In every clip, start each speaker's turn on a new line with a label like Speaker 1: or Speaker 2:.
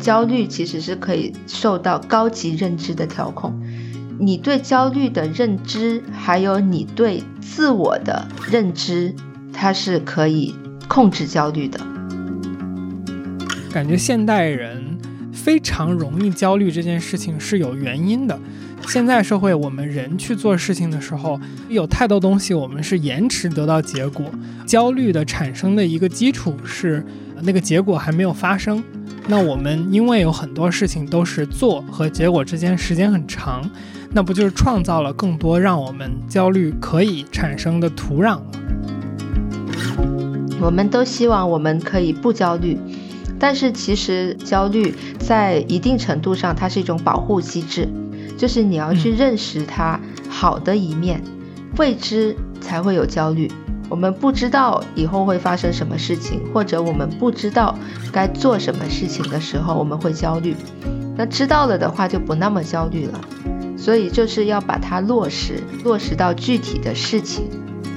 Speaker 1: 焦虑其实是可以受到高级认知的调控。你对焦虑的认知还有你对自我的认知，它是可以控制焦虑的。
Speaker 2: 感觉现代人非常容易焦虑这件事情是有原因的。现在社会我们人去做事情的时候，有太多东西我们是延迟得到结果，焦虑的产生的一个基础是那个结果还没有发生。那我们因为有很多事情都是做和结果之间时间很长，那不就是创造了更多让我们焦虑可以产生的土壤吗？
Speaker 1: 我们都希望我们可以不焦虑，但是其实焦虑在一定程度上它是一种保护机制，就是你要去认识它好的一面，未知才会有焦虑。我们不知道以后会发生什么事情，或者我们不知道该做什么事情的时候我们会焦虑，那知道了的话就不那么焦虑了。所以就是要把它落实到具体的事情。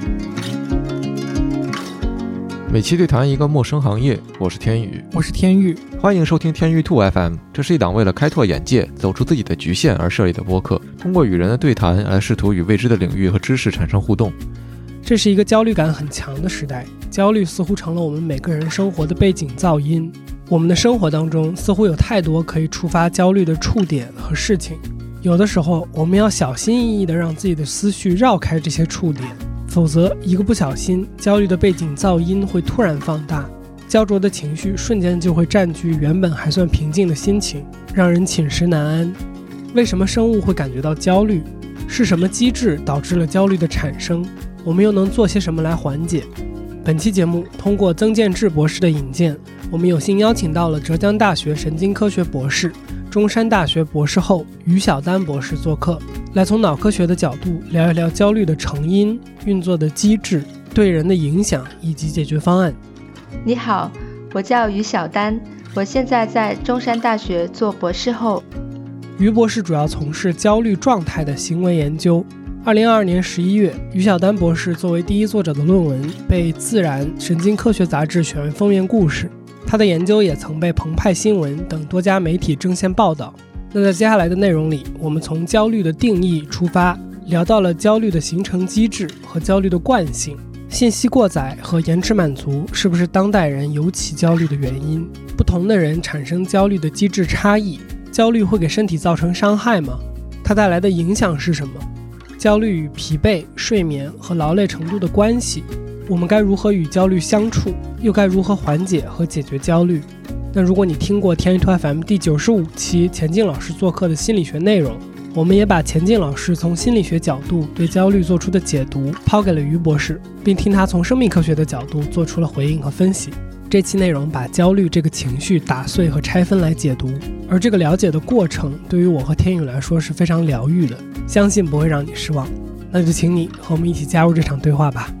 Speaker 3: 每期对谈一个陌生行业，我是天宇，
Speaker 2: 我是天宇，
Speaker 3: 欢迎收听天宇兔 FM。 这是一档为了开拓眼界，走出自己的局限而设立的播客，通过与人的对谈来试图与未知的领域和知识产生互动。
Speaker 2: 这是一个焦虑感很强的时代，焦虑似乎成了我们每个人生活的背景噪音。我们的生活当中似乎有太多可以触发焦虑的触点和事情，有的时候我们要小心翼翼地让自己的思绪绕开这些触点，否则一个不小心，焦虑的背景噪音会突然放大，焦灼的情绪瞬间就会占据原本还算平静的心情，让人寝食难安。为什么生物会感觉到焦虑？是什么机制导致了焦虑的产生？我们又能做些什么来缓解？本期节目通过曾建志博士的引荐，我们有幸邀请到了浙江大学神经科学博士、中山大学博士后于晓丹博士做客，来从脑科学的角度聊一聊焦虑的成因、运作的机制、对人的影响以及解决方案。
Speaker 1: 你好，我叫于晓丹，我现在在中山大学做博士后。
Speaker 2: 于博士主要从事焦虑状态的行为研究。2022年11月，于晓丹博士作为第一作者的论文被《自然神经科学杂志》选为封面故事，他的研究也曾被澎湃新闻等多家媒体争先报道。那在接下来的内容里，我们从焦虑的定义出发，聊到了焦虑的形成机制和焦虑的惯性，信息过载和延迟满足是不是当代人尤其焦虑的原因，不同的人产生焦虑的机制差异，焦虑会给身体造成伤害吗？它带来的影响是什么？焦虑与疲惫、睡眠和劳累程度的关系，我们该如何与焦虑相处，又该如何缓解和解决焦虑？那如果你听过天宇兔 FM 第95期钱静老师做客的心理学内容，我们也把钱静老师从心理学角度对焦虑做出的解读抛给了于博士，并听他从生命科学的角度做出了回应和分析。这期内容把焦虑这个情绪打碎和拆分来解读，而这个了解的过程对于我和天宇来说是非常疗愈的，相信不会让你失望。那就请你和我们一起加入这场对话吧。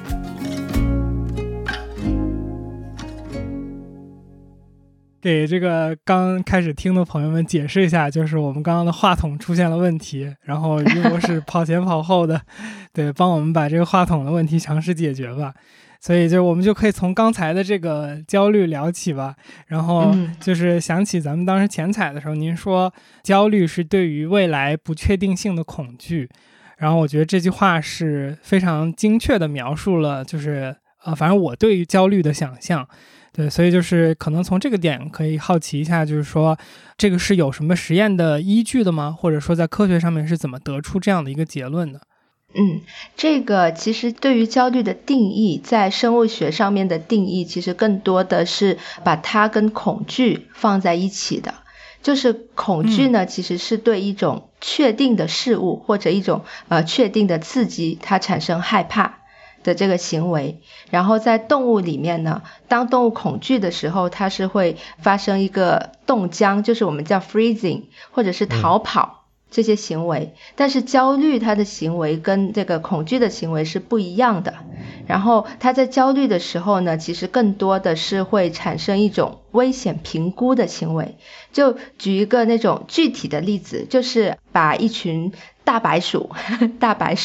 Speaker 2: 给这个刚开始听的朋友们解释一下，就是我们刚刚的话筒出现了问题，然后于博士跑前跑后的对，帮我们把这个话筒的问题尝试解决吧。所以就我们就可以从刚才的这个焦虑聊起吧，然后就是想起咱们当时前采的时候，您说焦虑是对于未来不确定性的恐惧，然后我觉得这句话是非常精确的描述了就是反正我对于焦虑的想象。对，所以就是可能从这个点可以好奇一下，就是说这个是有什么实验的依据的吗？或者说在科学上面是怎么得出这样的一个结论的？
Speaker 1: 这个其实对于焦虑的定义，在生物学上面的定义其实更多的是把它跟恐惧放在一起的。就是恐惧呢，其实是对一种确定的事物或者一种确定的刺激它产生害怕的这个行为。然后在动物里面呢，当动物恐惧的时候，它是会发生一个冻僵，就是我们叫 freezing 或者是逃跑这些行为。但是焦虑它的行为跟这个恐惧的行为是不一样的。然后它在焦虑的时候呢，其实更多的是会产生一种危险评估的行为。就举一个那种具体的例子，就是把一群大白鼠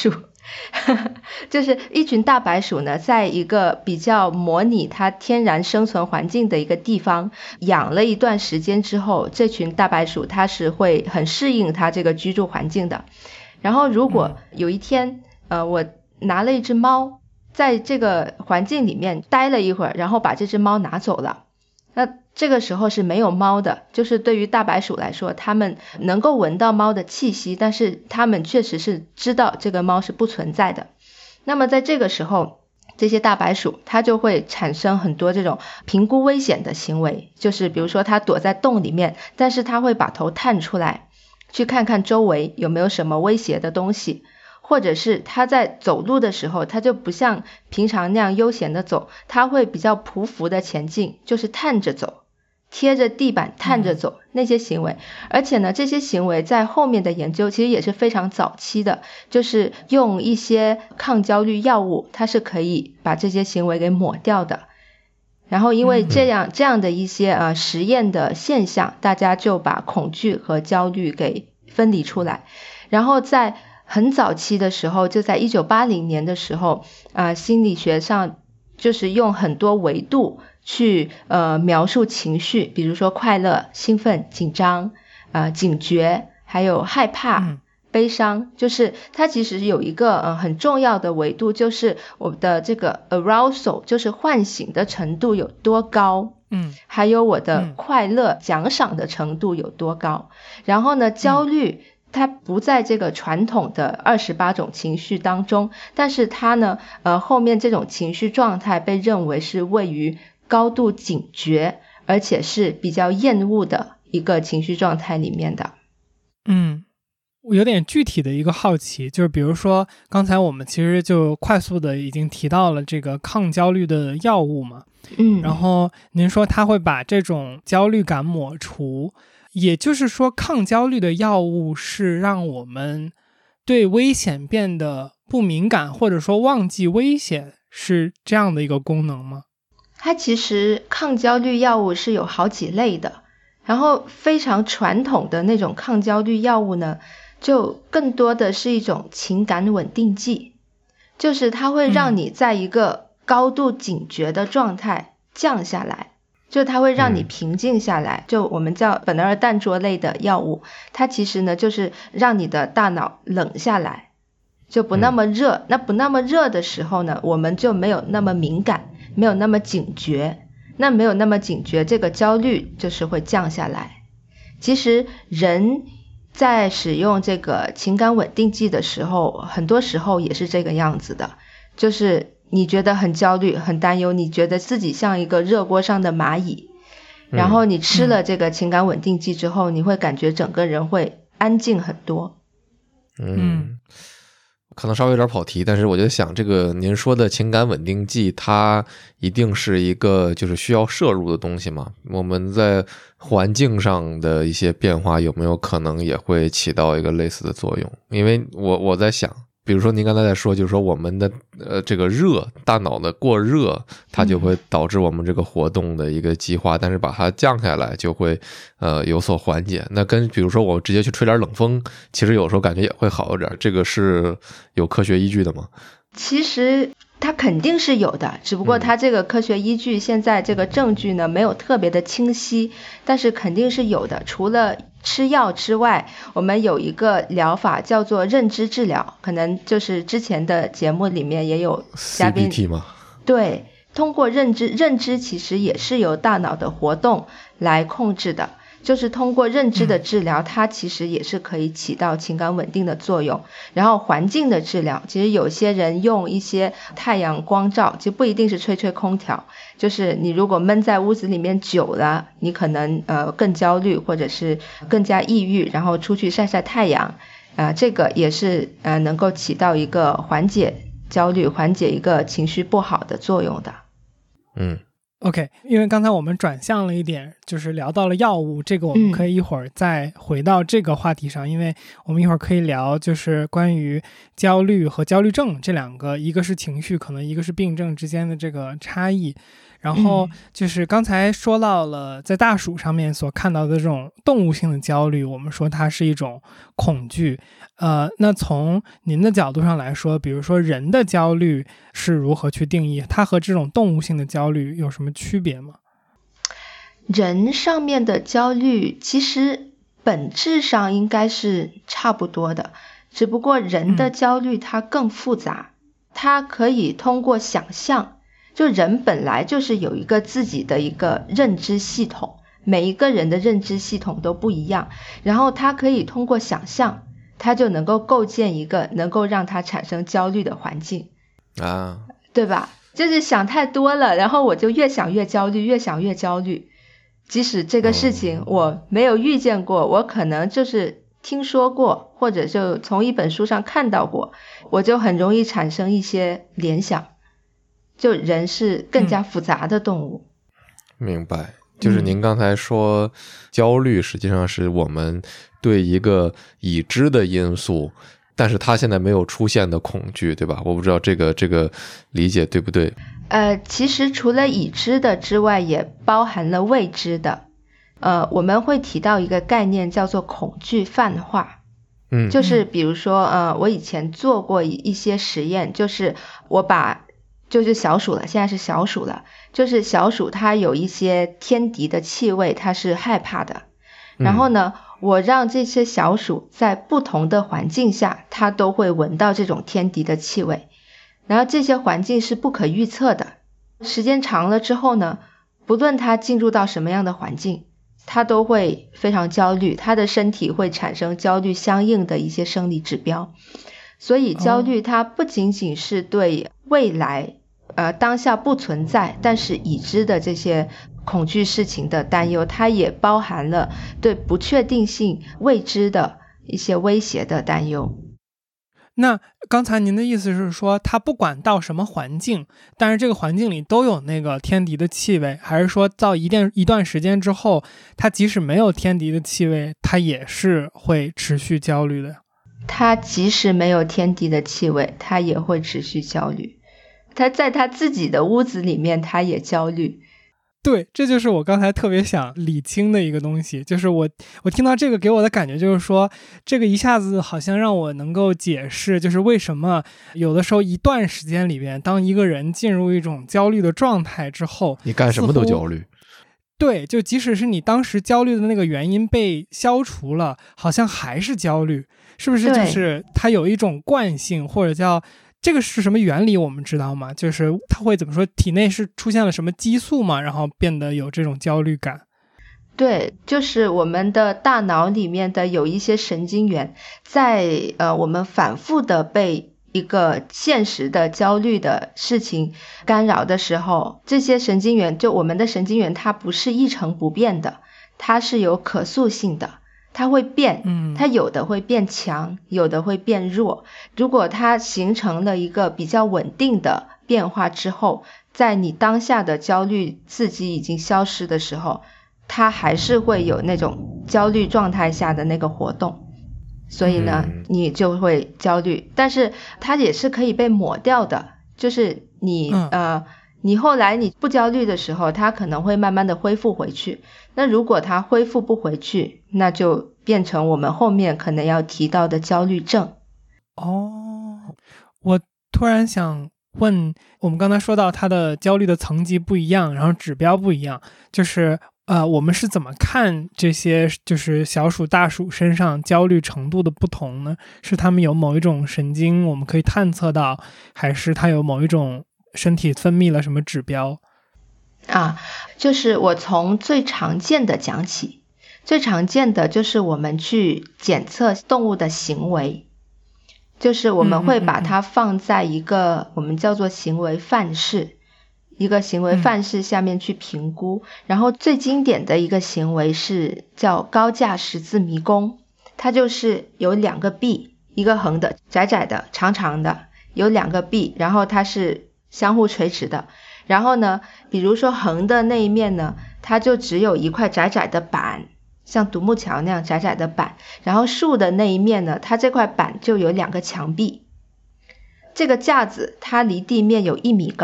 Speaker 1: 就是一群大白鼠呢，在一个比较模拟它天然生存环境的一个地方养了一段时间之后，这群大白鼠它是会很适应它这个居住环境的。然后如果有一天我拿了一只猫在这个环境里面待了一会儿，然后把这只猫拿走了，那这个时候是没有猫的，就是对于大白鼠来说，它们能够闻到猫的气息，但是它们确实是知道这个猫是不存在的。那么在这个时候，这些大白鼠它就会产生很多这种评估危险的行为，就是比如说它躲在洞里面，但是它会把头探出来去看看周围有没有什么威胁的东西，或者是他在走路的时候，他就不像平常那样悠闲的走，他会比较匍匐的前进，就是探着走，贴着地板探着走，那些行为。而且呢，这些行为在后面的研究其实也是非常早期的，就是用一些抗焦虑药物，它是可以把这些行为给抹掉的。然后因为这样的一些实验的现象，大家就把恐惧和焦虑给分离出来。然后在很早期的时候，就在1980年的时候心理学上就是用很多维度去描述情绪，比如说快乐、兴奋、紧张警觉，还有害怕悲伤，就是它其实有一个很重要的维度，就是我的这个 arousal， 就是唤醒的程度有多高，还有我的快乐奖赏的程度有多高。然后呢，焦虑它不在这个传统的28种情绪当中，但是它呢后面这种情绪状态被认为是位于高度警觉，而且是比较厌恶的一个情绪状态里面的。
Speaker 2: 我有点具体的一个好奇，就是比如说刚才我们其实就快速的已经提到了这个抗焦虑的药物嘛，然后您说它会把这种焦虑感抹除，也就是说抗焦虑的药物是让我们对危险变得不敏感，或者说忘记危险，是这样的一个功能吗？
Speaker 1: 它其实抗焦虑药物是有好几类的，然后非常传统的那种抗焦虑药物呢，就更多的是一种情感稳定剂，就是它会让你在一个高度警觉的状态降下来，就它会让你平静下来，就我们叫苯二氮卓类的药物，它其实呢就是让你的大脑冷下来，就不那么热。那不那么热的时候呢，我们就没有那么敏感，没有那么警觉，那没有那么警觉，这个焦虑就是会降下来。其实人在使用这个情感稳定剂的时候，很多时候也是这个样子的，就是你觉得很焦虑很担忧，你觉得自己像一个热锅上的蚂蚁，然后你吃了这个情感稳定剂之后，你会感觉整个人会安静很多。
Speaker 3: 可能稍微有点跑题，但是我就想这个您说的情感稳定剂，它一定是一个就是需要摄入的东西吗？我们在环境上的一些变化有没有可能也会起到一个类似的作用？因为我在想，比如说您刚才在说，就是说我们的这个热，大脑的过热，它就会导致我们这个活动的一个激化，但是把它降下来就会有所缓解。那跟比如说我直接去吹点冷风，其实有时候感觉也会好一点，这个是有科学依据的吗？
Speaker 1: 其实它肯定是有的，只不过它这个科学依据现在这个证据呢没有特别的清晰，但是肯定是有的。除了吃药之外，我们有一个疗法叫做认知治疗，可能就是之前的节目里面也有嘉宾
Speaker 3: CBT 吗？
Speaker 1: 对，通过认知其实也是由大脑的活动来控制的，就是通过认知的治疗，它其实也是可以起到情感稳定的作用。然后环境的治疗，其实有些人用一些太阳光照，就不一定是吹空调，就是你如果闷在屋子里面久了，你可能更焦虑或者是更加抑郁，然后出去晒晒太阳这个也是能够起到一个缓解焦虑、缓解一个情绪不好的作用的。
Speaker 2: OK， 因为刚才我们转向了一点，就是聊到了药物，这个我们可以一会儿再回到这个话题上，因为我们一会儿可以聊就是关于焦虑和焦虑症这两个，一个是情绪，可能一个是病症之间的这个差异。 然后就是刚才说到了在大鼠上面所看到的这种动物性的焦虑，我们说它是一种恐惧。那从您的角度上来说，比如说人的焦虑是如何去定义？它和这种动物性的焦虑有什么区别吗？
Speaker 1: 人上面的焦虑其实本质上应该是差不多的，只不过人的焦虑它更复杂，它可以通过想象，就人本来就是有一个自己的一个认知系统，每一个人的认知系统都不一样，然后他可以通过想象，他就能够构建一个能够让他产生焦虑的环境
Speaker 3: 啊，
Speaker 1: 对吧？就是想太多了，然后我就越想越焦虑，越想越焦虑。即使这个事情我没有遇见过，我可能就是听说过，或者就从一本书上看到过，我就很容易产生一些联想。就人是更加复杂的动物。
Speaker 3: 明白。就是您刚才说焦虑实际上是我们对一个已知的因素，但是它现在没有出现的恐惧，对吧？我不知道这个理解对不对。
Speaker 1: 其实除了已知的之外，也包含了未知的。我们会提到一个概念叫做恐惧泛化。就是比如说我以前做过一些实验，就是我把就是小鼠了，现在是小鼠了，就是小鼠它有一些天敌的气味它是害怕的，然后呢我让这些小鼠在不同的环境下它都会闻到这种天敌的气味，然后这些环境是不可预测的，时间长了之后呢，不论它进入到什么样的环境，它都会非常焦虑，它的身体会产生焦虑相应的一些生理指标。所以焦虑它不仅仅是对未来当下不存在但是已知的这些恐惧事情的担忧，它也包含了对不确定性未知的一些威胁的担忧。
Speaker 2: 那刚才您的意思是说，它不管到什么环境，但是这个环境里都有那个天敌的气味，还是说到一段时间之后，它即使没有天敌的气味，它也是会持续焦虑的？
Speaker 1: 它即使没有天敌的气味，它也会持续焦虑。它在它自己的屋子里面，它也焦虑。
Speaker 2: 对，这就是我刚才特别想理清的一个东西，就是我听到这个给我的感觉就是说，这个一下子好像让我能够解释，就是为什么有的时候一段时间里边，当一个人进入一种焦虑的状态之后，
Speaker 3: 你干什么都焦虑。
Speaker 2: 对，就即使是你当时焦虑的那个原因被消除了，好像还是焦虑，是不是？就是它有一种惯性，或者叫这个是什么原理我们知道吗？就是它会怎么说，体内是出现了什么激素嘛，然后变得有这种焦虑感。
Speaker 1: 对，就是我们的大脑里面的有一些神经元在我们反复的被一个现实的焦虑的事情干扰的时候，这些神经元，就我们的神经元它不是一成不变的，它是有可塑性的，它会变，它有的会变强，有的会变弱。如果它形成了一个比较稳定的变化之后，在你当下的焦虑刺激已经消失的时候，它还是会有那种焦虑状态下的那个活动，所以呢你就会焦虑，但是它也是可以被抹掉的，就是你后来你不焦虑的时候，它可能会慢慢的恢复回去。那如果它恢复不回去，那就变成我们后面可能要提到的焦虑症。
Speaker 2: 我突然想问，我们刚才说到它的焦虑的层级不一样，然后指标不一样，就是我们是怎么看这些就是小鼠大鼠身上焦虑程度的不同呢？是他们有某一种神经我们可以探测到，还是它有某一种身体分泌了什么指标？
Speaker 1: 就是我从最常见的讲起。最常见的就是我们去检测动物的行为，就是我们会把它放在一个我们叫做行为范式，一个行为范式下面去评估。然后最经典的一个行为是叫高架十字迷宫，它就是有两个臂，一个横的窄窄的长长的，有两个臂，然后它是相互垂直的。然后呢，比如说横的那一面呢，它就只有一块窄窄的板，像独木桥那样窄窄的板，然后竖的那一面呢，它这块板就有两个墙壁。这个架子它离地面有1米高，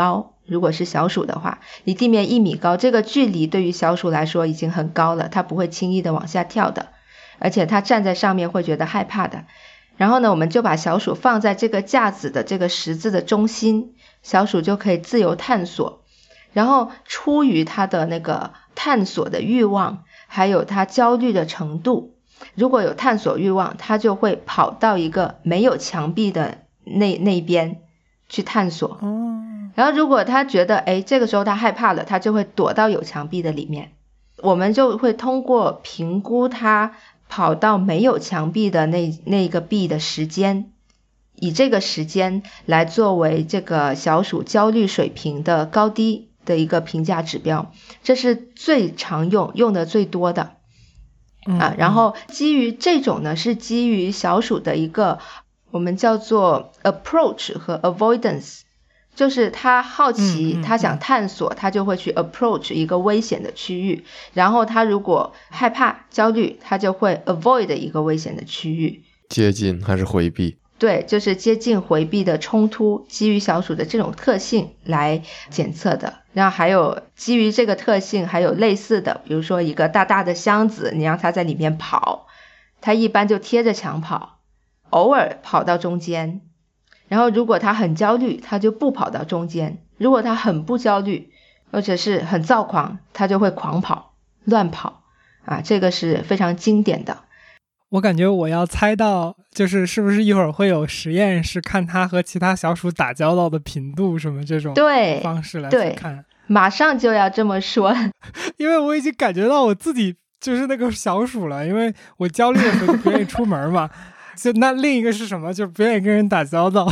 Speaker 1: 如果是小鼠的话，离地面1米高，这个距离对于小鼠来说已经很高了，它不会轻易的往下跳的，而且它站在上面会觉得害怕的。然后呢，我们就把小鼠放在这个架子的这个十字的中心，小鼠就可以自由探索。然后出于它的那个探索的欲望，还有它焦虑的程度，如果有探索欲望，它就会跑到一个没有墙壁的那边去探索。然后如果他觉得这个时候他害怕了，他就会躲到有墙壁的里面。我们就会通过评估他跑到没有墙壁的那个壁的时间，以这个时间来作为这个小鼠焦虑水平的高低的一个评价指标，这是最常用的最多的然后基于这种呢，是基于小鼠的一个我们叫做 approach 和 avoidance， 就是他好奇，他想探索，他就会去 approach 一个危险的区域，然后他如果害怕焦虑，他就会 avoid 一个危险的区域，
Speaker 3: 接近还是回避。
Speaker 1: 对，就是接近回避的冲突，基于小鼠的这种特性来检测的。然后还有基于这个特性还有类似的，比如说一个大大的箱子，你让它在里面跑，它一般就贴着墙跑，偶尔跑到中间。然后如果它很焦虑，它就不跑到中间，如果它很不焦虑或者是很躁狂，它就会狂跑乱跑这个是非常经典的。
Speaker 2: 我感觉我要猜到是不是一会儿会有实验是看它和其他小鼠打交道的频度什么这种方式来去看。
Speaker 1: 马上就要这么说。
Speaker 2: 因为我已经感觉到我自己就是那个小鼠了，因为我焦虑的时候就不愿意出门嘛。就那另一个是什么？就不愿意跟人打交道。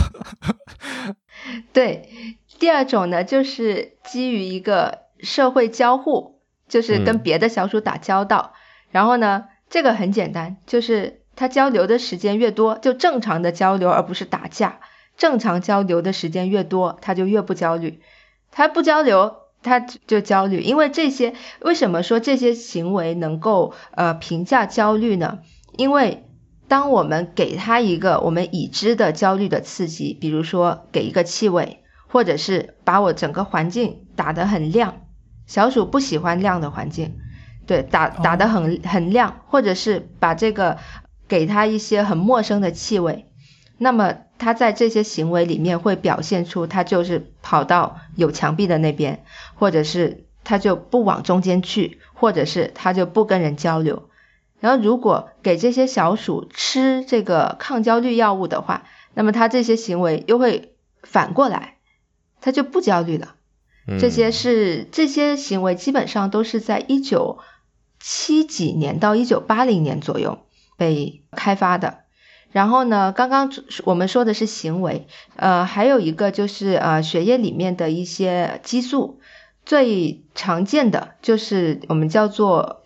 Speaker 1: 对，第二种呢，就是基于一个社会交互，就是跟别的小鼠打交道。然后呢，这个很简单，就是它交流的时间越多，就正常的交流而不是打架，正常交流的时间越多，它就越不焦虑。它不交流它就焦虑。因为为什么说这些行为能够评价焦虑呢？因为当我们给它一个我们已知的焦虑的刺激，比如说给一个气味，或者是把我整个环境打得很亮，小鼠不喜欢亮的环境，对，打得很亮，或者是把这个给它一些很陌生的气味，那么它在这些行为里面会表现出它就是跑到有墙壁的那边，或者是它就不往中间去，或者是它就不跟人交流。然后如果给这些小鼠吃这个抗焦虑药物的话，那么它这些行为又会反过来，它就不焦虑了。这些行为基本上都是在1970几年到1980年左右被开发的。然后呢，刚刚我们说的是行为，还有一个就是血液里面的一些激素，最常见的就是我们叫做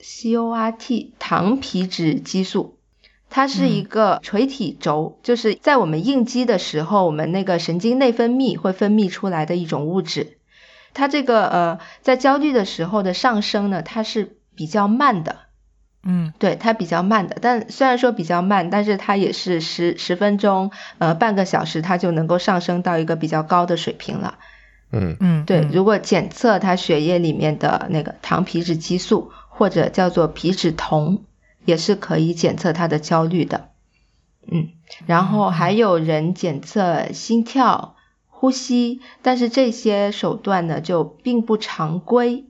Speaker 1: CORT 糖皮质激素。它是一个垂体轴，就是在我们应激的时候，我们那个神经内分泌会分泌出来的一种物质。它这个在焦虑的时候的上升呢，它是比较慢的。对，它比较慢的，但虽然说比较慢，但是它也是10分钟半个小时它就能够上升到一个比较高的水平了。对，如果检测它血液里面的那个糖皮质激素或者叫做皮质酮，也是可以检测它的焦虑的。然后还有人检测心跳呼吸，但是这些手段呢就并不常规。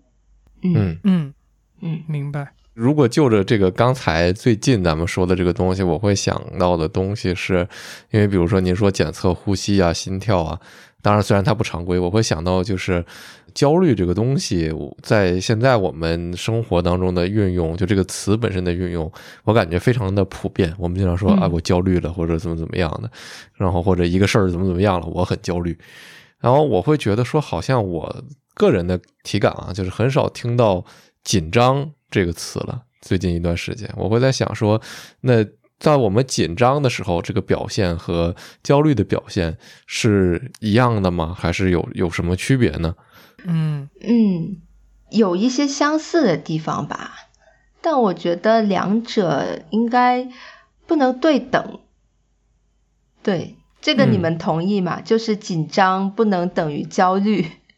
Speaker 2: 明白。
Speaker 3: 如果就着这个刚才最近咱们说的这个东西，我会想到的东西是，因为比如说您说检测呼吸啊心跳啊，当然虽然它不常规，我会想到就是焦虑这个东西在现在我们生活当中的运用，就这个词本身的运用，我感觉非常的普遍。我们经常说我焦虑了，或者怎么样的，然后或者一个事儿怎么样了，我很焦虑。然后我会觉得说，好像我个人的体感就是很少听到紧张这个词了。最近一段时间我会在想说，那在我们紧张的时候，这个表现和焦虑的表现是一样的吗？还是有什么区别呢？
Speaker 1: 有一些相似的地方吧，但我觉得两者应该不能对等。对，这个你们同意吗？就是紧张不能等于焦虑。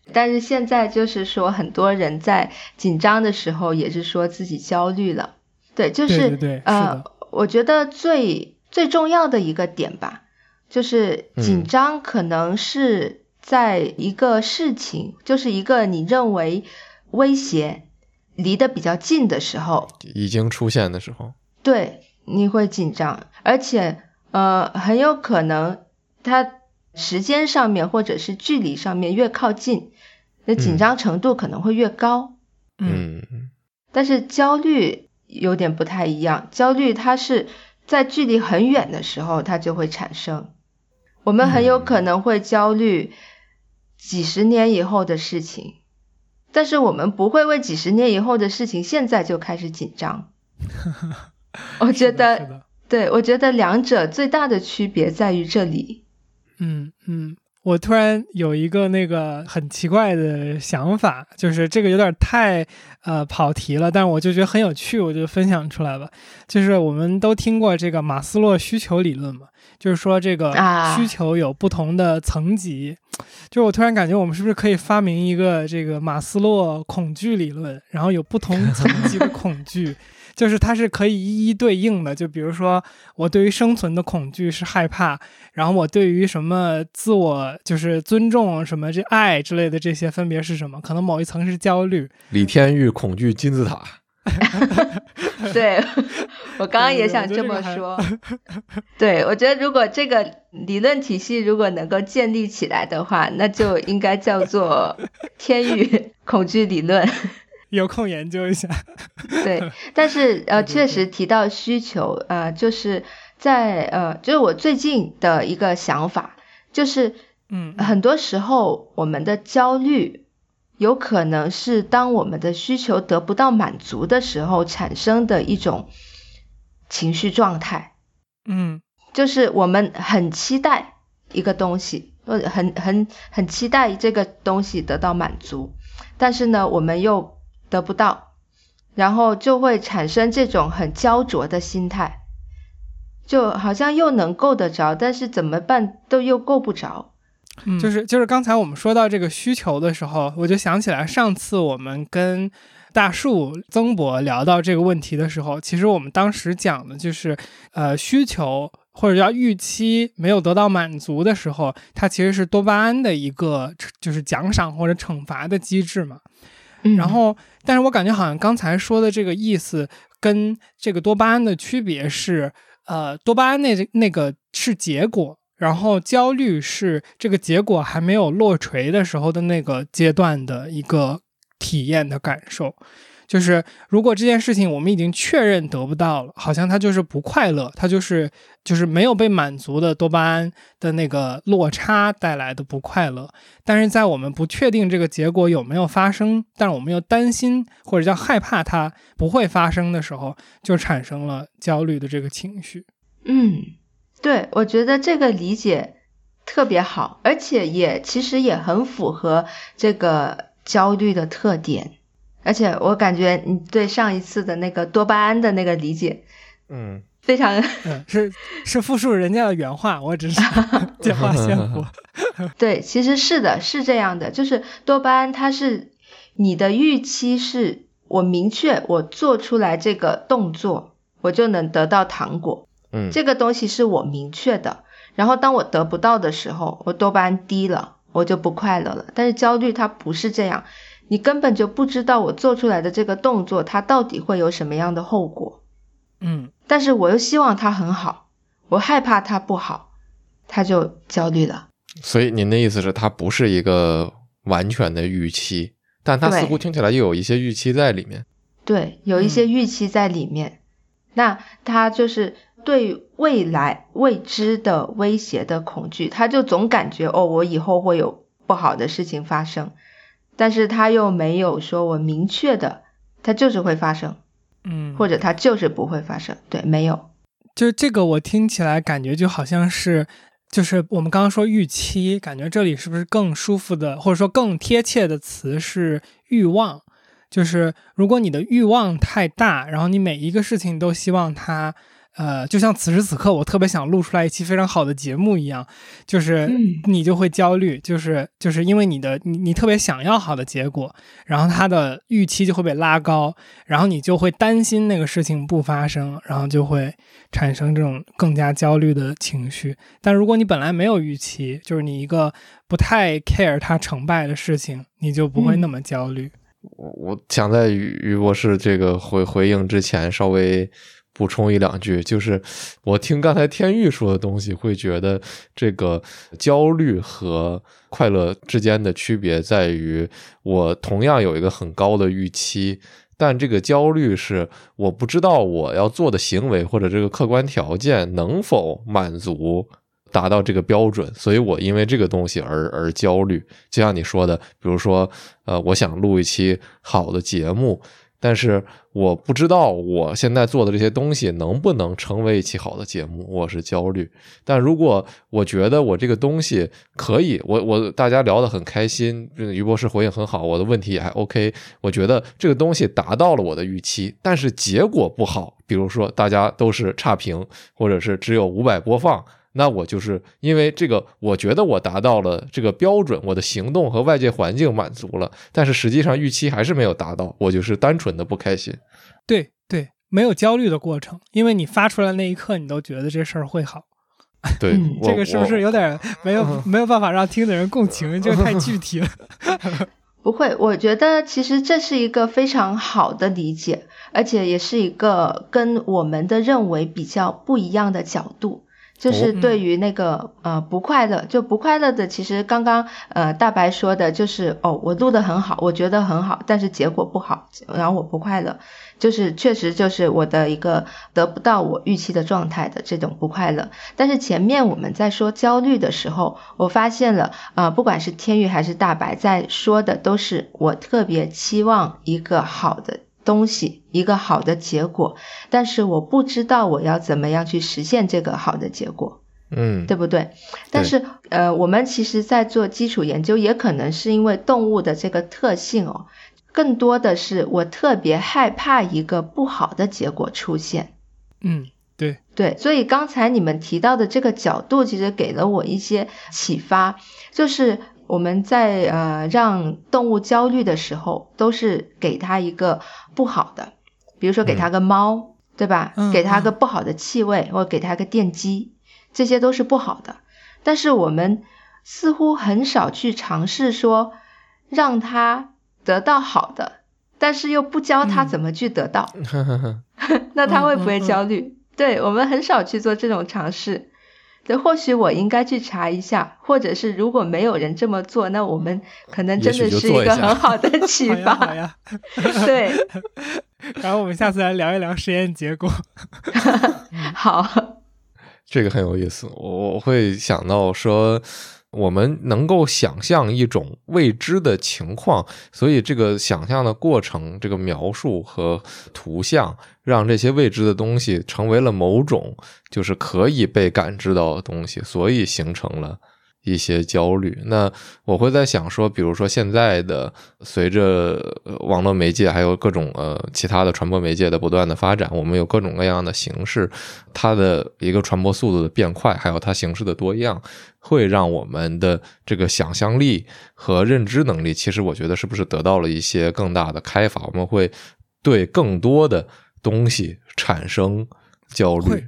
Speaker 1: 但是现在就是说很多人在紧张的时候也是说自己焦虑了。对，就是
Speaker 2: 对，是的。
Speaker 1: 我觉得最重要的一个点吧，就是紧张可能是在一个事情，就是一个你认为威胁离得比较近的时候，
Speaker 3: 已经出现的时候，
Speaker 1: 对，你会紧张，而且很有可能它时间上面或者是距离上面越靠近，那紧张程度可能会越高。但是焦虑有点不太一样，焦虑它是在距离很远的时候它就会产生，我们很有可能会焦虑几十年以后的事情，但是我们不会为几十年以后的事情现在就开始紧张。我觉得对，我觉得两者最大的区别在于这里。
Speaker 2: 我突然有一个那个很奇怪的想法，就是这个有点太跑题了，但是我就觉得很有趣，我就分享出来吧。就是我们都听过这个马斯洛需求理论嘛，就是说这个需求有不同的层级，就是我突然感觉我们是不是可以发明一个这个马斯洛恐惧理论，然后有不同层级的恐惧就是它是可以一一对应的，就比如说我对于生存的恐惧是害怕，然后我对于什么自我就是尊重什么这爱之类的这些分别是什么，可能某一层是焦虑。
Speaker 3: 李天玉恐惧金字塔
Speaker 1: 对，我刚刚也想这么说。对，我觉得如果这个理论体系如果能够建立起来的话，那就应该叫做天宇恐惧理论。
Speaker 2: 有空研究一下。
Speaker 1: 对，但是确实提到需求，就是在就是我最近的一个想法，就是很多时候我们的焦虑有可能是当我们的需求得不到满足的时候产生的一种情绪状态。就是我们很期待一个东西，很期待这个东西得到满足，但是呢我们又得不到，然后就会产生这种很焦灼的心态，就好像又能够得着，但是怎么办都又够不着。
Speaker 2: 就是刚才我们说到这个需求的时候，我就想起来上次我们跟大树曾博聊到这个问题的时候，其实我们当时讲的就是需求或者叫预期没有得到满足的时候，它其实是多巴胺的一个就是奖赏或者惩罚的机制嘛。然后但是我感觉好像刚才说的这个意思跟这个多巴胺的区别是多巴胺那个是结果，然后焦虑是这个结果还没有落锤的时候的那个阶段的一个体验的感受。就是如果这件事情我们已经确认得不到了，好像它就是不快乐，它就是没有被满足的多巴胺的那个落差带来的不快乐。但是在我们不确定这个结果有没有发生，但是我们又担心或者叫害怕它不会发生的时候，就产生了焦虑的这个情绪。
Speaker 1: 对，我觉得这个理解特别好，而且其实也很符合这个焦虑的特点。而且我感觉你对上一次的那个多巴胺的那个理解非常
Speaker 2: 是复述人家的原话，我只是借话献佛。
Speaker 1: 对，其实是的，是这样的，就是多巴胺它是你的预期是我明确我做出来这个动作我就能得到糖果，这个东西是我明确的，然后当我得不到的时候我多巴胺低了，我就不快乐了。但是焦虑它不是这样，你根本就不知道我做出来的这个动作它到底会有什么样的后果。但是我又希望它很好，我害怕它不好，它就焦虑了。
Speaker 3: 所以您的意思是它不是一个完全的预期，但它似乎听起来又有一些预期在里面。
Speaker 1: 对，有一些预期在里面。那它就是对未来未知的威胁的恐惧，他就总感觉我以后会有不好的事情发生，但是他又没有说我明确的它就是会发生，或者它就是不会发生。对，没有。
Speaker 2: 就这个我听起来感觉就好像是就是我们刚刚说预期，感觉这里是不是更舒服的或者说更贴切的词是欲望。就是如果你的欲望太大，然后你每一个事情都希望它就像此时此刻我特别想录出来一期非常好的节目一样，就是你就会焦虑，就是因为你特别想要好的结果，然后它的预期就会被拉高，然后你就会担心那个事情不发生，然后就会产生这种更加焦虑的情绪。但如果你本来没有预期，就是你一个不太 care 它成败的事情，你就不会那么焦虑。
Speaker 3: 我想在于博士这个回应之前稍微补充一两句，就是我听刚才天玉说的东西，会觉得这个焦虑和快乐之间的区别在于，我同样有一个很高的预期，但这个焦虑是我不知道我要做的行为或者这个客观条件能否满足达到这个标准，所以我因为这个东西而焦虑。就像你说的，比如说我想录一期好的节目，但是我不知道我现在做的这些东西能不能成为一期好的节目，我是焦虑。但如果我觉得我这个东西可以，大家聊得很开心，于博士回应很好，我的问题也还 OK， 我觉得这个东西达到了我的预期，但是结果不好，比如说大家都是差评，或者是只有500播放，那我就是因为这个我觉得我达到了这个标准，我的行动和外界环境满足了，但是实际上预期还是没有达到，我就是单纯的不开心。
Speaker 2: 对对，没有焦虑的过程，因为你发出来那一刻你都觉得这事儿会好。
Speaker 3: 对，
Speaker 2: 这个是不是有点没有办法让听的人共情，这个太具体了。
Speaker 1: 不会，我觉得其实这是一个非常好的理解，而且也是一个跟我们的认为比较不一样的角度。就是对于那个不快乐，就不快乐的，其实刚刚大白说的就是我录得很好，我觉得很好，但是结果不好，然后我不快乐，就是确实就是我的一个得不到我预期的状态的这种不快乐。但是前面我们在说焦虑的时候，我发现了不管是天玉还是大白在说的都是我特别期望一个好的东西，一个好的结果，但是我不知道我要怎么样去实现这个好的结果，对不对？但是我们其实在做基础研究，也可能是因为动物的这个特性更多的是我特别害怕一个不好的结果出现。对，所以刚才你们提到的这个角度其实给了我一些启发，就是我们在让动物焦虑的时候，都是给它一个不好的，比如说给它个猫，对吧？给它个不好的气味，或给它个电击，这些都是不好的。但是我们似乎很少去尝试说让它得到好的，但是又不教它怎么去得到。那它会不会焦虑？对，我们很少去做这种尝试。对，或许我应该去查一下，或者是如果没有人这么做，那我们可能真的是一个很好的启发。
Speaker 2: 好呀
Speaker 1: 对。
Speaker 2: 然后我们下次来聊一聊实验结果。
Speaker 1: 好，
Speaker 3: 这个很有意思。我会想到说，我们能够想象一种未知的情况，所以这个想象的过程，这个描述和图像，让这些未知的东西成为了某种就是可以被感知到的东西，所以形成了一些焦虑。那我会在想说，比如说现在的随着网络媒介还有各种其他的传播媒介的不断的发展，我们有各种各样的形式，它的一个传播速度的变快，还有它形式的多样，会让我们的这个想象力和认知能力，其实我觉得是不是得到了一些更大的开发，我们会对更多的东西产生焦虑。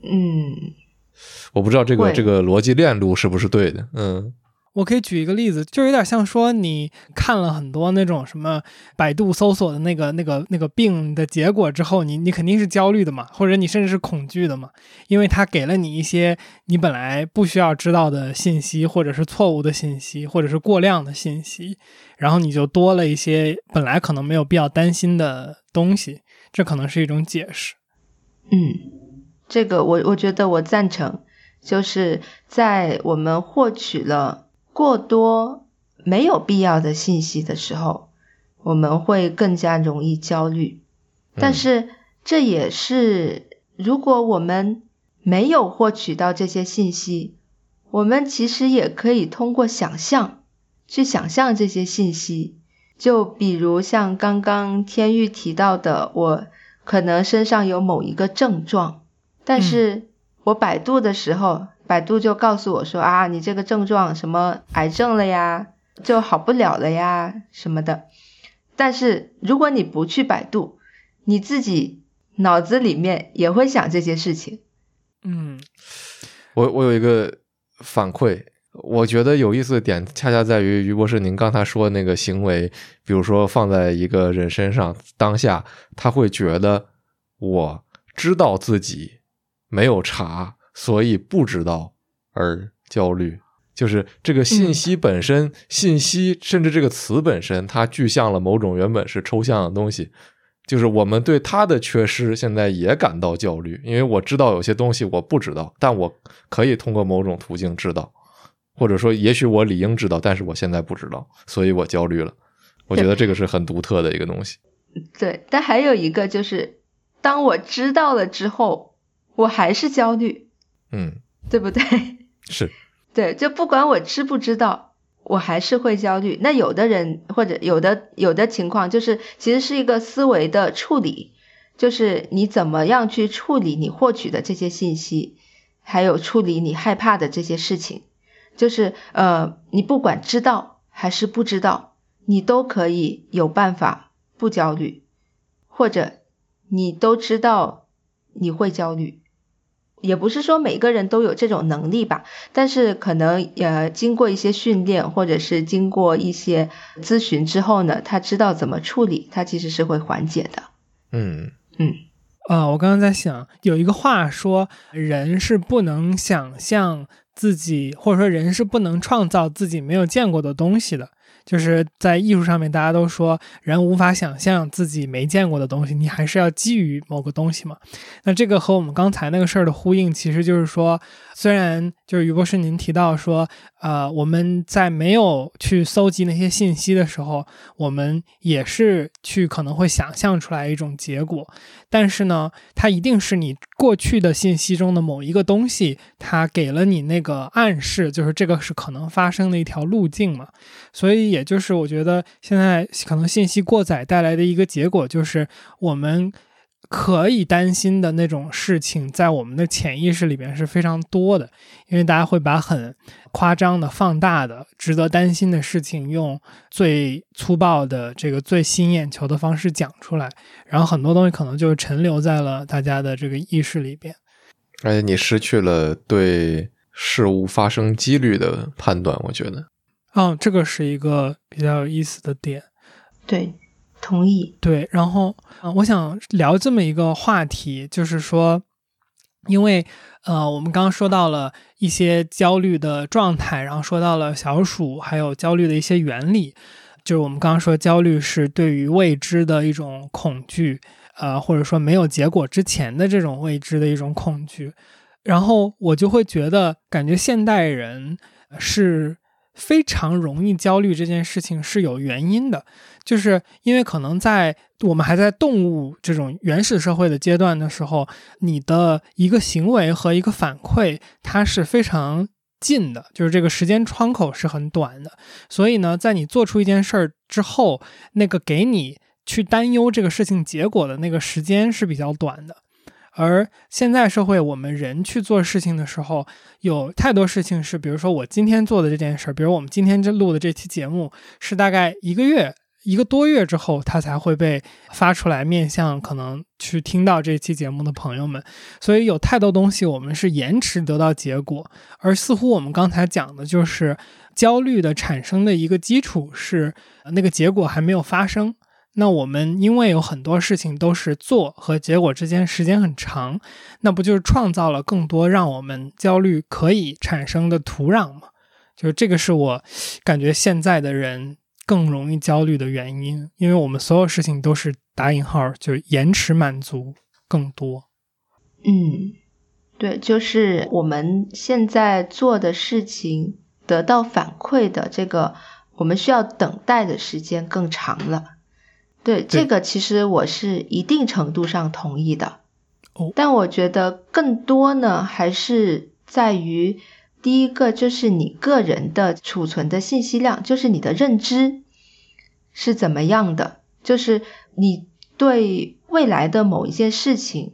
Speaker 3: 我不知道这个逻辑链路是不是对的。
Speaker 2: 我可以举一个例子，就有点像说你看了很多那种什么百度搜索的那个病的结果之后，你肯定是焦虑的嘛，或者你甚至是恐惧的嘛，因为它给了你一些你本来不需要知道的信息，或者是错误的信息，或者是过量的信息，然后你就多了一些本来可能没有必要担心的东西，这可能是一种解释。
Speaker 1: 这个我觉得我赞成，就是在我们获取了过多没有必要的信息的时候，我们会更加容易焦虑。但是这也是如果我们没有获取到这些信息，我们其实也可以通过想象去想象这些信息。就比如像刚刚天玉提到的，我可能身上有某一个症状， 但是我百度的时候，百度就告诉我说啊，你这个症状什么癌症了呀，就好不了了呀什么的。但是如果你不去百度，你自己脑子里面也会想这些事情。
Speaker 3: 我有一个反馈，我觉得有意思的点恰恰在于于博士您刚才说的那个行为，比如说放在一个人身上，当下他会觉得我知道自己没有查，所以不知道而焦虑。就是这个信息本身，信息甚至这个词本身，它具象了某种原本是抽象的东西。就是我们对它的缺失现在也感到焦虑，因为我知道有些东西我不知道，但我可以通过某种途径知道，或者说也许我理应知道，但是我现在不知道，所以我焦虑了。我觉得这个是很独特的一个东西。
Speaker 1: 对，但还有一个就是当我知道了之后，我还是焦虑。对不对？
Speaker 3: 是。
Speaker 1: 对，就不管我知不知道，我还是会焦虑。那有的人或者有的情况就是其实是一个思维的处理，就是你怎么样去处理你获取的这些信息，还有处理你害怕的这些事情。就是你不管知道还是不知道，你都可以有办法不焦虑，或者你都知道你会焦虑。也不是说每个人都有这种能力吧，但是可能经过一些训练，或者是经过一些咨询之后呢，他知道怎么处理，他其实是会缓解的。
Speaker 2: 我刚刚在想，有一个话说，人是不能想象自己，或者说人是不能创造自己没有见过的东西的。就是在艺术上面大家都说人无法想象自己没见过的东西，你还是要基于某个东西嘛。那这个和我们刚才那个事儿的呼应，其实就是说，虽然就是于博士您提到说我们在没有去搜集那些信息的时候，我们也是去可能会想象出来一种结果，但是呢它一定是你过去的信息中的某一个东西，它给了你那个暗示，就是这个是可能发生的一条路径嘛。所以也就是我觉得现在可能信息过载带来的一个结果，就是我们可以担心的那种事情在我们的潜意识里面是非常多的，因为大家会把很夸张的放大的值得担心的事情用最粗暴的这个最吸引眼球的方式讲出来，然后很多东西可能就沉留在了大家的这个意识里边，
Speaker 3: 而且你失去了对事物发生几率的判断。我觉得
Speaker 2: 这个是一个比较有意思的点。
Speaker 1: 对，同意。
Speaker 2: 对，然后我想聊这么一个话题，就是说因为我们刚刚说到了一些焦虑的状态，然后说到了小鼠还有焦虑的一些原理，就是我们刚刚说焦虑是对于未知的一种恐惧，或者说没有结果之前的这种未知的一种恐惧。然后我就会觉得感觉现代人是非常容易焦虑，这件事情是有原因的，就是因为可能在我们还在动物这种原始社会的阶段的时候，你的一个行为和一个反馈它是非常近的，就是这个时间窗口是很短的，所以呢在你做出一件事儿之后，那个给你去担忧这个事情结果的那个时间是比较短的。而现在社会我们人去做事情的时候，有太多事情是比如说我今天做的这件事，比如我们今天录的这期节目是大概一个多月之后它才会被发出来，面向可能去听到这期节目的朋友们，所以有太多东西我们是延迟得到结果。而似乎我们刚才讲的就是焦虑的产生的一个基础是那个结果还没有发生，那我们因为有很多事情都是做和结果之间时间很长，那不就是创造了更多让我们焦虑可以产生的土壤吗？就是这个是我感觉现在的人更容易焦虑的原因，因为我们所有事情都是打引号就是延迟满足更多。
Speaker 1: 对，就是我们现在做的事情得到反馈的这个我们需要等待的时间更长了。对，这个其实我是一定程度上同意的。但我觉得更多呢还是在于第一个就是你个人的储存的信息量，就是你的认知是怎么样的，就是你对未来的某一件事情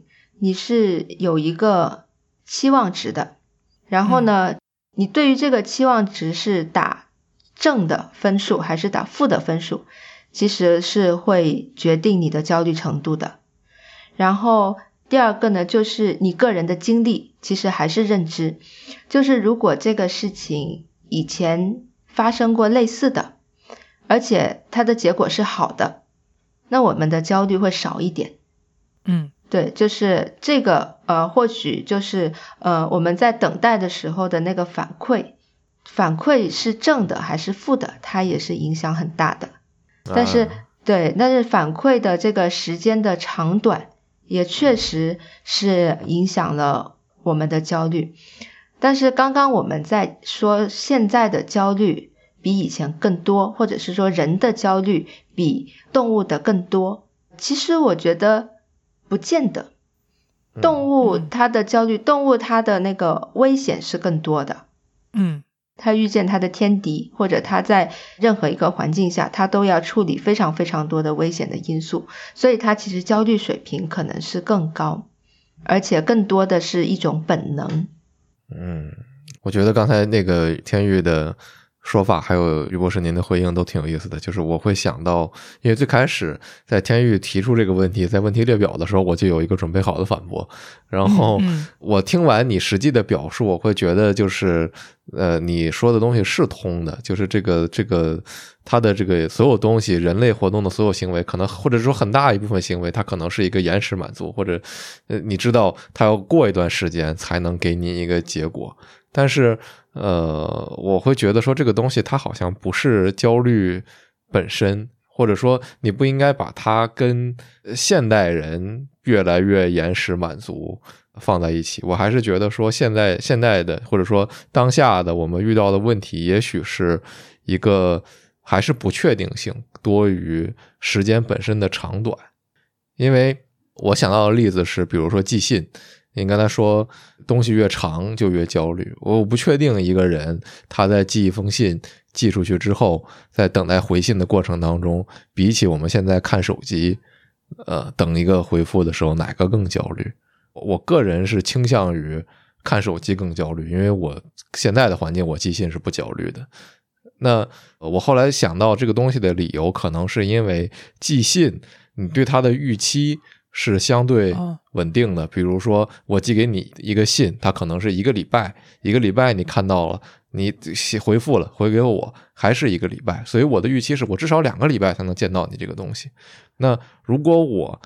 Speaker 1: 你是有一个期望值的，然后呢，你对于这个期望值是打正的分数还是打负的分数，其实是会决定你的焦虑程度的。然后第二个呢，就是你个人的经历，其实还是认知，就是如果这个事情以前发生过类似的，而且它的结果是好的，那我们的焦虑会少一点。对，就是这个或许就是我们在等待的时候的那个反馈是正的还是负的，它也是影响很大的。但是反馈的这个时间的长短也确实是影响了我们的焦虑。但是刚刚我们在说现在的焦虑比以前更多，或者是说人的焦虑比动物的更多，其实我觉得不见得。动物它的焦虑，动物它的那个危险是更多的。它遇见它的天敌，或者它在任何一个环境下，它都要处理非常非常多的危险的因素，所以它其实焦虑水平可能是更高，而且更多的是一种本能。
Speaker 3: 我觉得刚才那个天宇的说法还有于博士您的回应都挺有意思的，就是我会想到，因为最开始在天宇提出这个问题，在问题列表的时候我就有一个准备好的反驳，然后我听完你实际的表述，我会觉得就是你说的东西是通的，就是这个它的这个所有东西，人类活动的所有行为，可能或者说很大一部分行为，它可能是一个延时满足，或者你知道它要过一段时间才能给你一个结果。但是我会觉得说这个东西它好像不是焦虑本身，或者说你不应该把它跟现代人越来越延时满足放在一起。我还是觉得说现代的或者说当下的我们遇到的问题，也许是一个还是不确定性多于时间本身的长短。因为我想到的例子是比如说寄信，你刚才说东西越长就越焦虑，我不确定一个人他在寄一封信寄出去之后，在等待回信的过程当中，比起我们现在看手机等一个回复的时候，哪个更焦虑？我个人是倾向于看手机更焦虑，因为我现在的环境我寄信是不焦虑的。那我后来想到这个东西的理由，可能是因为寄信你对它的预期是相对稳定的，比如说我寄给你一个信，它可能是一个礼拜你看到了，你回复了，回给我还是一个礼拜，所以我的预期是我至少2个礼拜才能见到你这个东西。那如果我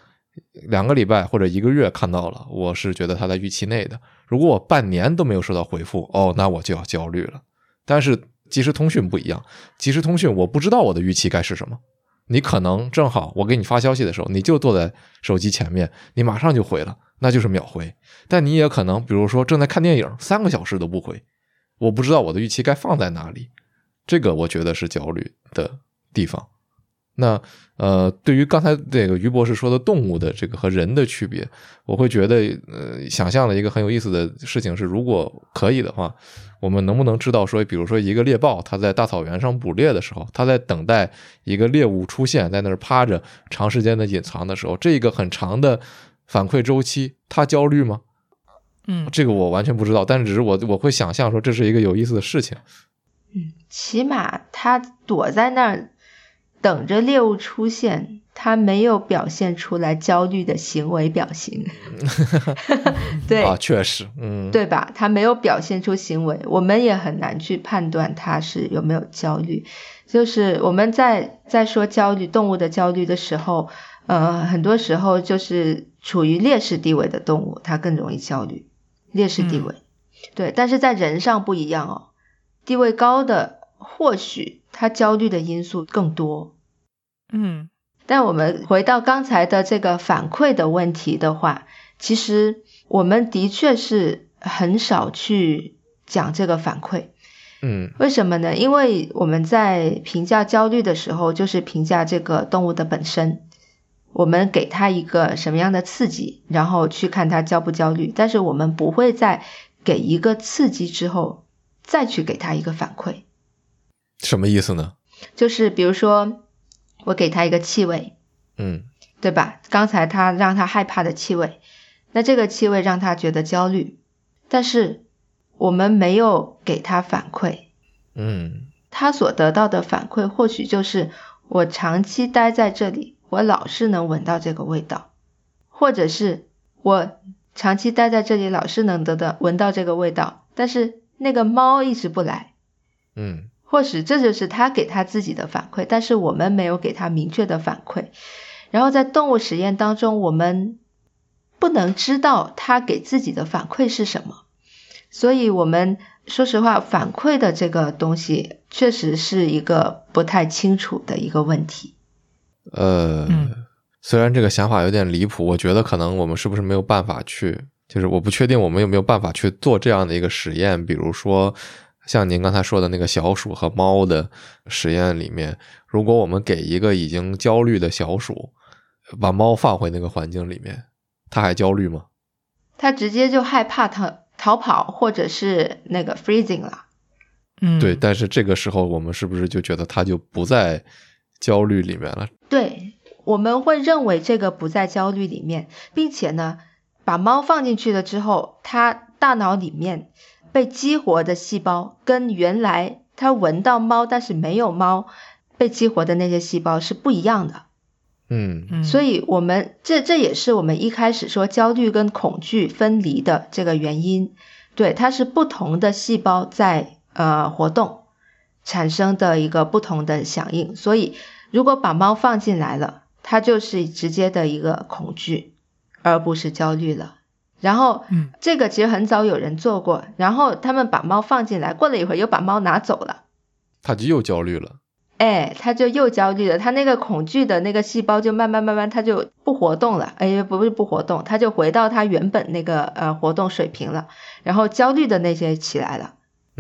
Speaker 3: 2个礼拜或者1个月看到了，我是觉得它在预期内的。如果我半年都没有收到回复，那我就要焦虑了。但是即时通讯不一样，即时通讯我不知道我的预期该是什么，你可能正好我给你发消息的时候，你就坐在手机前面，你马上就回了，那就是秒回。但你也可能比如说正在看电影3个小时都不回，我不知道我的预期该放在哪里，这个我觉得是焦虑的地方。那对于刚才这个于博士说的动物的这个和人的区别，我会觉得想象了一个很有意思的事情是，如果可以的话，我们能不能知道说，比如说一个猎豹，它在大草原上捕猎的时候，它在等待一个猎物出现，在那儿趴着长时间的隐藏的时候，这个很长的反馈周期，它焦虑吗？这个我完全不知道，但是只是我会想象说这是一个有意思的事情。
Speaker 1: 起码它躲在那儿等着猎物出现，他没有表现出来焦虑的行为表情。对
Speaker 3: 啊，确实，
Speaker 1: 对吧？他没有表现出行为，我们也很难去判断他是有没有焦虑。就是我们在说焦虑，动物的焦虑的时候，很多时候就是处于劣势地位的动物，它更容易焦虑。劣势地位，对，但是在人上不一样哦，地位高的或许他焦虑的因素更多。但我们回到刚才的这个反馈的问题的话，其实我们的确是很少去讲这个反馈。为什么呢？因为我们在评价焦虑的时候，就是评价这个动物的本身，我们给它一个什么样的刺激，然后去看它焦不焦虑，但是我们不会在给一个刺激之后再去给它一个反馈。
Speaker 3: 什么意思呢？
Speaker 1: 就是比如说我给它一个气味，对吧？刚才它让它害怕的气味， 那这个气味让他觉得焦虑，但是我们没有给他反馈。他所得到的反馈或许就是我长期待在这里，我老是能闻到这个味道，或者是我长期待在这里老是能闻到这个味道，但是那个猫一直不来。或许这就是他给他自己的反馈，但是我们没有给他明确的反馈。然后在动物实验当中，我们不能知道他给自己的反馈是什么，所以我们说实话，反馈的这个东西确实是一个不太清楚的一个问题。
Speaker 3: 虽然这个想法有点离谱，我觉得可能我们是不是没有办法去，就是我不确定我们有没有办法去做这样的一个实验，比如说像您刚才说的那个小鼠和猫的实验里面，如果我们给一个已经焦虑的小鼠把猫放回那个环境里面，它还焦虑吗？
Speaker 1: 它直接就害怕逃跑或者是那个 freezing 了。
Speaker 3: 对，但是这个时候我们是不是就觉得它就不在焦虑里面了？
Speaker 1: 对，我们会认为这个不在焦虑里面，并且呢把猫放进去了之后，它大脑里面被激活的细胞跟原来它闻到猫但是没有猫被激活的那些细胞是不一样的。所以我们这也是我们一开始说焦虑跟恐惧分离的这个原因。对，它是不同的细胞在活动产生的一个不同的响应。所以如果把猫放进来了，它就是直接的一个恐惧而不是焦虑了。然后这个其实很早有人做过，然后他们把猫放进来，过了一会儿又把猫拿走了，
Speaker 3: 它就又焦虑了。
Speaker 1: 它就又焦虑了，它那个恐惧的那个细胞就慢慢它就不活动了，不是不活动，它就回到它原本那个活动水平了，然后焦虑的那些起来了。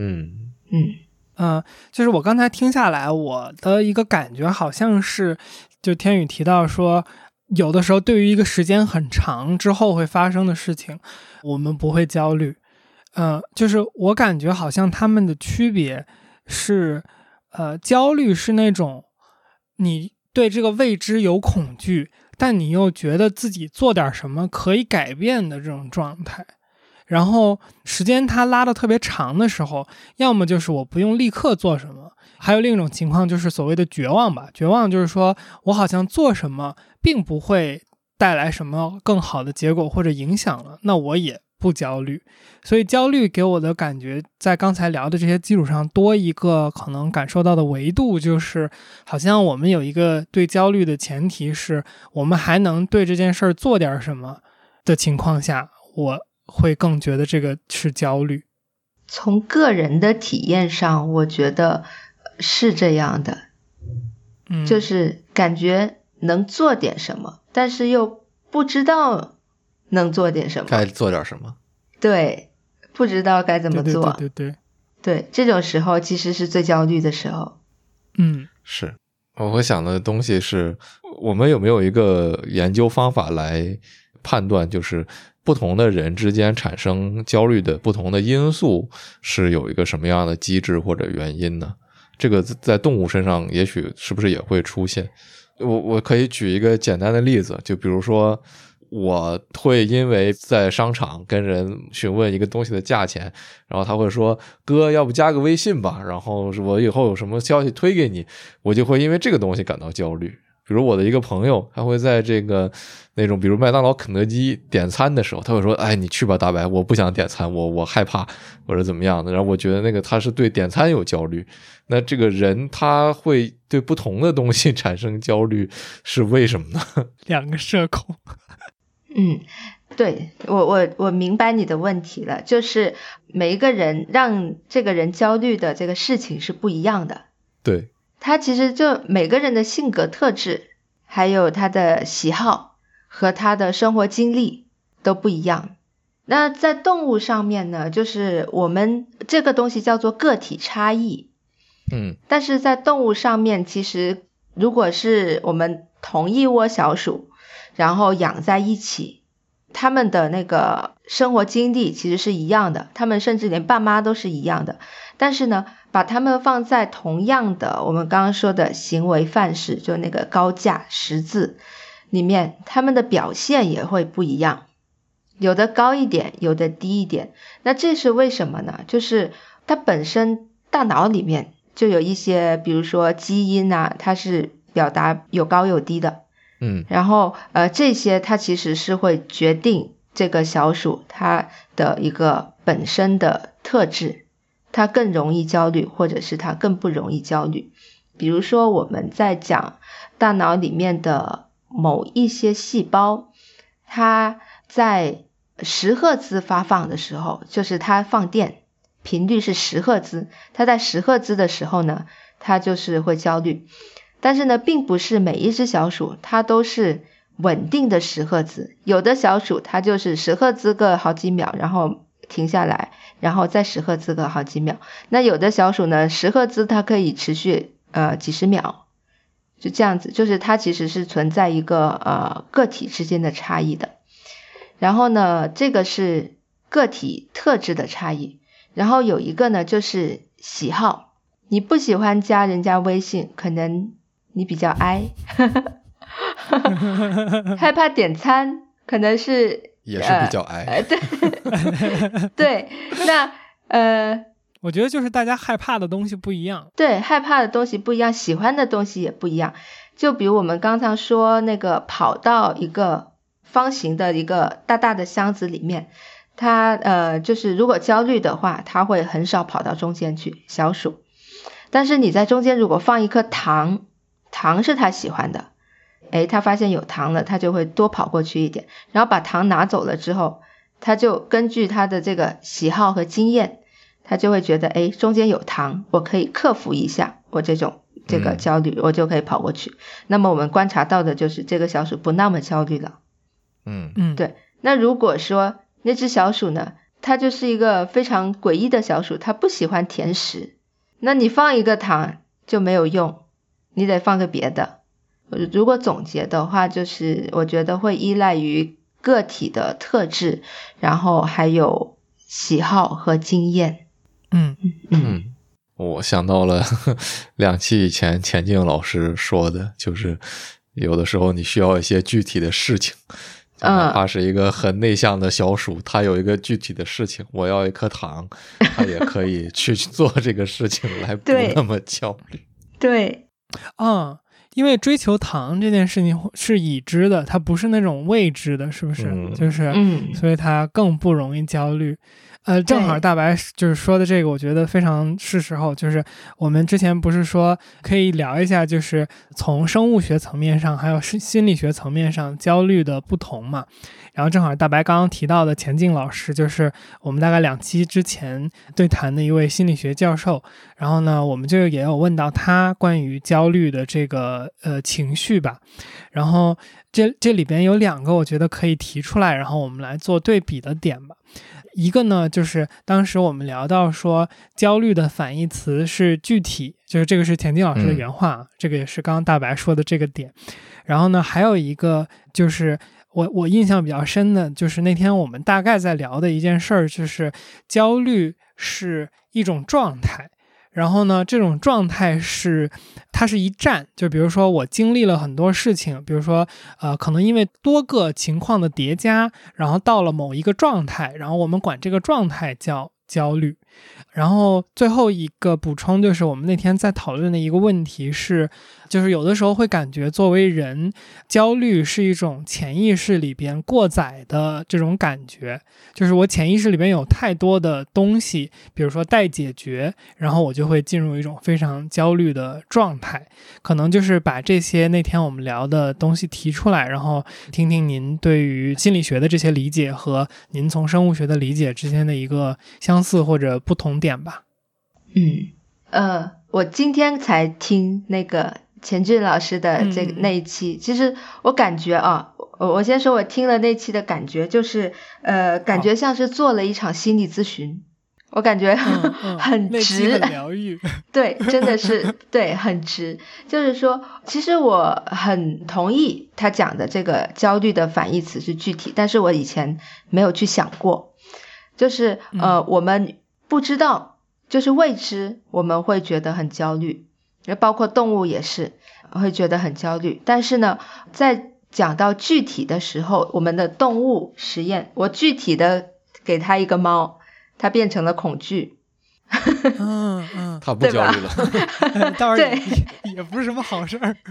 Speaker 2: 就是我刚才听下来，我的一个感觉好像是，就天宇提到说，有的时候对于一个时间很长之后会发生的事情，我们不会焦虑。就是我感觉好像他们的区别是，焦虑是那种你对这个未知有恐惧，但你又觉得自己做点什么可以改变的这种状态。然后时间它拉得特别长的时候，要么就是我不用立刻做什么，还有另一种情况就是所谓的绝望吧。绝望就是说我好像做什么并不会带来什么更好的结果或者影响了，那我也不焦虑。所以焦虑给我的感觉，在刚才聊的这些基础上多一个可能感受到的维度，就是好像我们有一个对焦虑的前提是我们还能对这件事儿做点什么的情况下，我会更觉得这个是焦虑。
Speaker 1: 从个人的体验上我觉得是这样的，就是感觉能做点什么，但是又不知道能做点什么，
Speaker 3: 该做点什么。
Speaker 1: 对，不知道该怎么做。
Speaker 2: 对，
Speaker 1: 这种时候其实是最焦虑的时候。
Speaker 3: 是我会想的东西是，我们有没有一个研究方法来判断，就是不同的人之间产生焦虑的不同的因素是有一个什么样的机制或者原因呢？这个在动物身上也许是不是也会出现？我可以举一个简单的例子，就比如说我会因为在商场跟人询问一个东西的价钱，然后他会说哥要不加个微信吧，然后我以后有什么消息推给你，我就会因为这个东西感到焦虑。比如我的一个朋友，他会在这个那种比如麦当劳肯德基点餐的时候，他会说你去吧大白，我不想点餐，我害怕或者怎么样的，然后我觉得那个他是对点餐有焦虑。那这个人他会对不同的东西产生焦虑是为什么呢？
Speaker 2: 两个社恐。
Speaker 1: 对，我明白你的问题了，就是每一个人让这个人焦虑的这个事情是不一样的。
Speaker 3: 对，
Speaker 1: 他其实就每个人的性格特质，还有他的喜好和他的生活经历都不一样。那在动物上面呢，就是我们这个东西叫做个体差异。但是在动物上面，其实如果是我们同一窝小鼠，然后养在一起，他们的那个生活经历其实是一样的，他们甚至连爸妈都是一样的。但是呢，把他们放在同样的我们刚刚说的行为范式，就那个高架十字里面，他们的表现也会不一样。 有的高一点，有的低一点。那这是为什么呢？就是它本身大脑里面就有一些，比如说基因啊，它是表达有高有低的。然后这些它其实是会决定这个小鼠它的一个本身的特质，它更容易焦虑，或者是它更不容易焦虑。比如说我们在讲大脑里面的某一些细胞，它在10赫兹发放的时候，就是它放电频率是10赫兹，它在10赫兹的时候呢，它就是会焦虑。但是呢，并不是每一只小鼠它都是稳定的10赫兹，有的小鼠它就是10赫兹个好几秒，然后停下来，然后再10赫兹个好几秒。那有的小鼠呢，10赫兹它可以持续几十秒，就这样子，就是它其实是存在一个个体之间的差异的。然后呢，这个是个体特质的差异。然后有一个呢，就是喜好，你不喜欢加人家微信，可能你比较哀害怕点餐，可能是
Speaker 3: 也是比较哀
Speaker 1: 对对，那
Speaker 2: 我觉得就是大家害怕的东西不一样。
Speaker 1: 对，害怕的东西不一样，喜欢的东西也不一样。就比如我们刚才说那个跑到一个方形的一个大大的箱子里面，它就是如果焦虑的话，它会很少跑到中间去，小鼠。但是你在中间如果放一颗糖，糖是它喜欢的，它发现有糖了，它就会多跑过去一点，然后把糖拿走了之后，它就根据它的这个喜好和经验，它就会觉得中间有糖，我可以克服一下我这个焦虑，我就可以跑过去。那么我们观察到的就是这个小鼠不那么焦虑了。对。那如果说那只小鼠呢，它就是一个非常诡异的小鼠，它不喜欢甜食，那你放一个糖就没有用，你得放个别的。如果总结的话，就是我觉得会依赖于个体的特质，然后还有喜好和经验。
Speaker 3: 我想到了2期以前钱静老师说的，就是有的时候你需要一些具体的事情，哪怕是一个很内向的小鼠，它有一个具体的事情，我要一颗糖，它也可以去做这个事情来不那么焦虑。
Speaker 1: 对，
Speaker 2: 因为追求糖这件事情是已知的，它不是那种未知的，是不是？所以它更不容易焦虑。正好大白就是说的这个，我觉得非常是时候。就是我们之前不是说可以聊一下，就是从生物学层面上还有心理学层面上焦虑的不同嘛。然后正好大白刚刚提到的钱静老师，就是我们大概2期之前对谈的一位心理学教授。然后呢，我们就也有问到他关于焦虑的这个情绪吧。然后这里边有2个我觉得可以提出来，然后我们来做对比的点吧。一个呢，就是当时我们聊到说焦虑的反义词是具体，就是这个是钱静老师的原话，这个也是刚刚大白说的这个点。然后呢，还有一个就是我印象比较深的，就是那天我们大概在聊的一件事儿，就是焦虑是一种状态。然后呢，这种状态它是一站，就比如说我经历了很多事情，比如说可能因为多个情况的叠加，然后到了某一个状态，然后我们管这个状态叫焦虑。然后最后一个补充就是我们那天在讨论的一个问题是，就是有的时候会感觉作为人，焦虑是一种潜意识里边过载的这种感觉，就是我潜意识里边有太多的东西，比如说待解决，然后我就会进入一种非常焦虑的状态。可能就是把这些那天我们聊的东西提出来，然后听听您对于心理学的这些理解和您从生物学的理解之间的一个相似或者不同点吧。
Speaker 1: 我今天才听那个钱俊老师的那一期，其实我感觉我先说我听了那期的感觉，就是感觉像是做了一场心理咨询，我感觉很值，
Speaker 2: 很疗愈。
Speaker 1: 对，真的是对，很值。就是说其实我很同意他讲的这个焦虑的反义词是具体，但是我以前没有去想过，就是我们不知道，就是未知，我们会觉得很焦虑，包括动物也是会觉得很焦虑。但是呢，在讲到具体的时候，我们的动物实验，我具体的给它一个猫，它变成了恐惧。
Speaker 3: 它不焦虑了。
Speaker 2: 倒是也不是什么好事儿。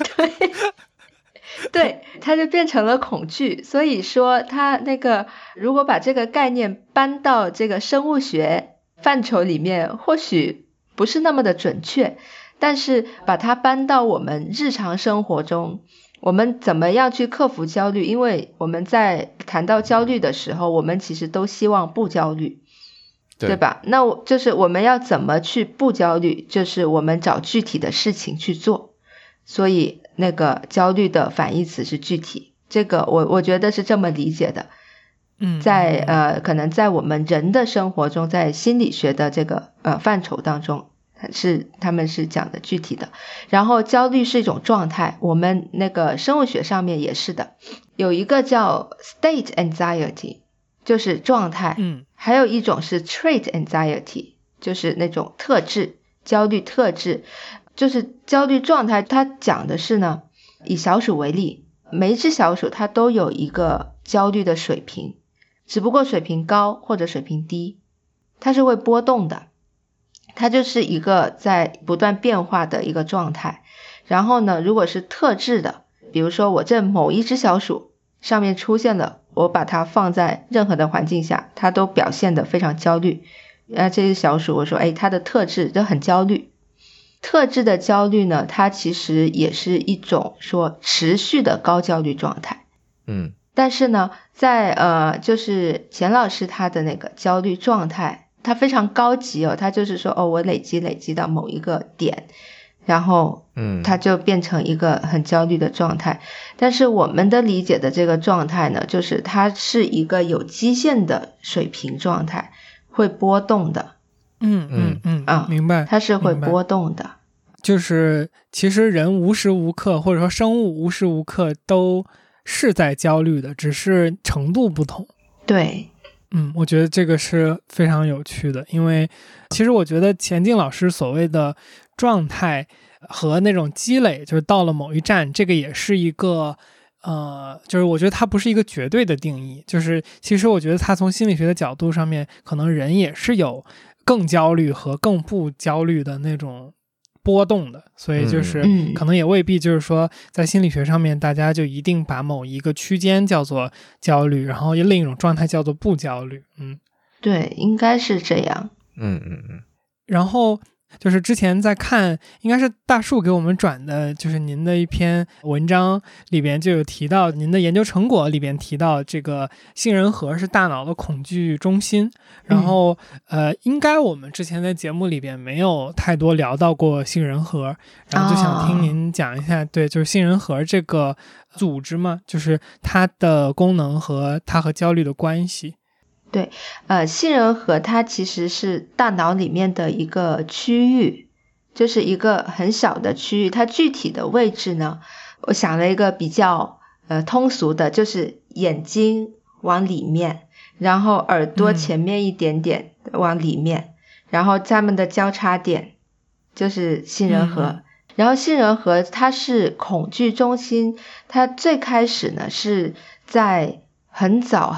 Speaker 1: 对，它就变成了恐惧。所以说它那个如果把这个概念搬到这个生物学范畴里面，或许不是那么的准确，但是把它搬到我们日常生活中，我们怎么样去克服焦虑？因为我们在谈到焦虑的时候，我们其实都希望不焦虑， 对吧？那就是我们要怎么去不焦虑，就是我们找具体的事情去做。所以那个焦虑的反义词是具体，这个我觉得是这么理解的。在可能在我们人的生活中，在心理学的这个范畴当中，他们是讲的具体的。然后焦虑是一种状态，我们那个生物学上面也是的，有一个叫 state anxiety， 就是状态，还有一种是 trait anxiety， 就是那种特质，焦虑特质。就是焦虑状态，它讲的是呢，以小鼠为例，每一只小鼠它都有一个焦虑的水平，只不过水平高或者水平低，它是会波动的，它就是一个在不断变化的一个状态。然后呢，如果是特质的，比如说我这某一只小鼠上面出现了，我把它放在任何的环境下，它都表现得非常焦虑。这只小鼠我说它的特质就很焦虑。特质的焦虑呢，它其实也是一种说持续的高焦虑状态。但是呢，在就是钱老师他的那个焦虑状态，它非常高级他就是说我累积到某一个点，然后它就变成一个很焦虑的状态。但是我们的理解的这个状态呢，就是它是一个有基线的水平状态，会波动的。
Speaker 2: 明白，
Speaker 1: 它是会波动的。
Speaker 2: 就是其实人无时无刻，或者说生物无时无刻都是在焦虑的，只是程度不同。
Speaker 1: 对，
Speaker 2: 我觉得这个是非常有趣的。因为其实我觉得钱静老师所谓的状态和那种积累，就是到了某一站，这个也是一个就是我觉得它不是一个绝对的定义。就是其实我觉得它从心理学的角度上面，可能人也是有更焦虑和更不焦虑的那种波动的，所以就是可能也未必就是说在心理学上面大家就一定把某一个区间叫做焦虑，然后另一种状态叫做不焦虑。
Speaker 1: 对，应该是这样。
Speaker 2: 然后就是之前在看，应该是大树给我们转的，就是您的一篇文章里边就有提到，您的研究成果里边提到这个杏仁核是大脑的恐惧中心。然后应该我们之前在节目里边没有太多聊到过杏仁核，然后就想听您讲一下，对，就是杏仁核这个组织嘛，就是它的功能和它和焦虑的关系。
Speaker 1: 对，杏仁核它其实是大脑里面的一个区域，就是一个很小的区域。它具体的位置呢，我想了一个比较通俗的，就是眼睛往里面，然后耳朵前面一点点往里面，然后它们的交叉点就是杏仁核。然后杏仁核它是恐惧中心，它最开始呢是在很早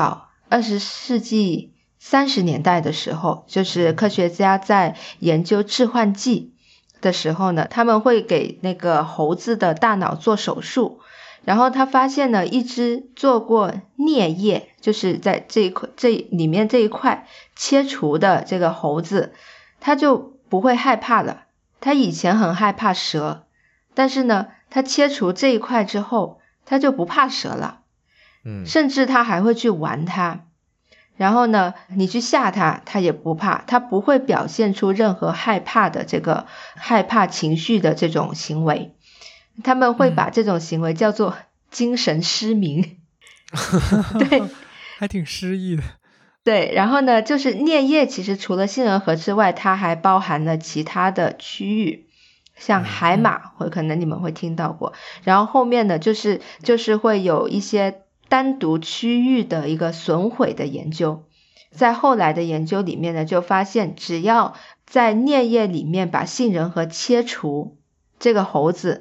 Speaker 1: 20世纪30年代的时候，就是科学家在研究致幻剂的时候呢，他们会给那个猴子的大脑做手术，然后他发现呢，一只做过颞叶，就是在这里面这一块切除的这个猴子，他就不会害怕了。他以前很害怕蛇，但是呢，他切除这一块之后，他就不怕蛇了。甚至他还会去玩它，然后呢，你去吓他，他也不怕，他不会表现出任何害怕的这个害怕情绪的这种行为。他们会把这种行为叫做精神失明。对，
Speaker 2: 还挺诗意的。
Speaker 1: 对，然后呢，就是颞叶其实除了杏仁核之外，它还包含了其他的区域，像海马，或可能你们会听到过。然后后面呢，就是会有一些单独区域的一个损毁的研究。在后来的研究里面呢，就发现只要在颞叶里面把杏仁核切除，这个猴子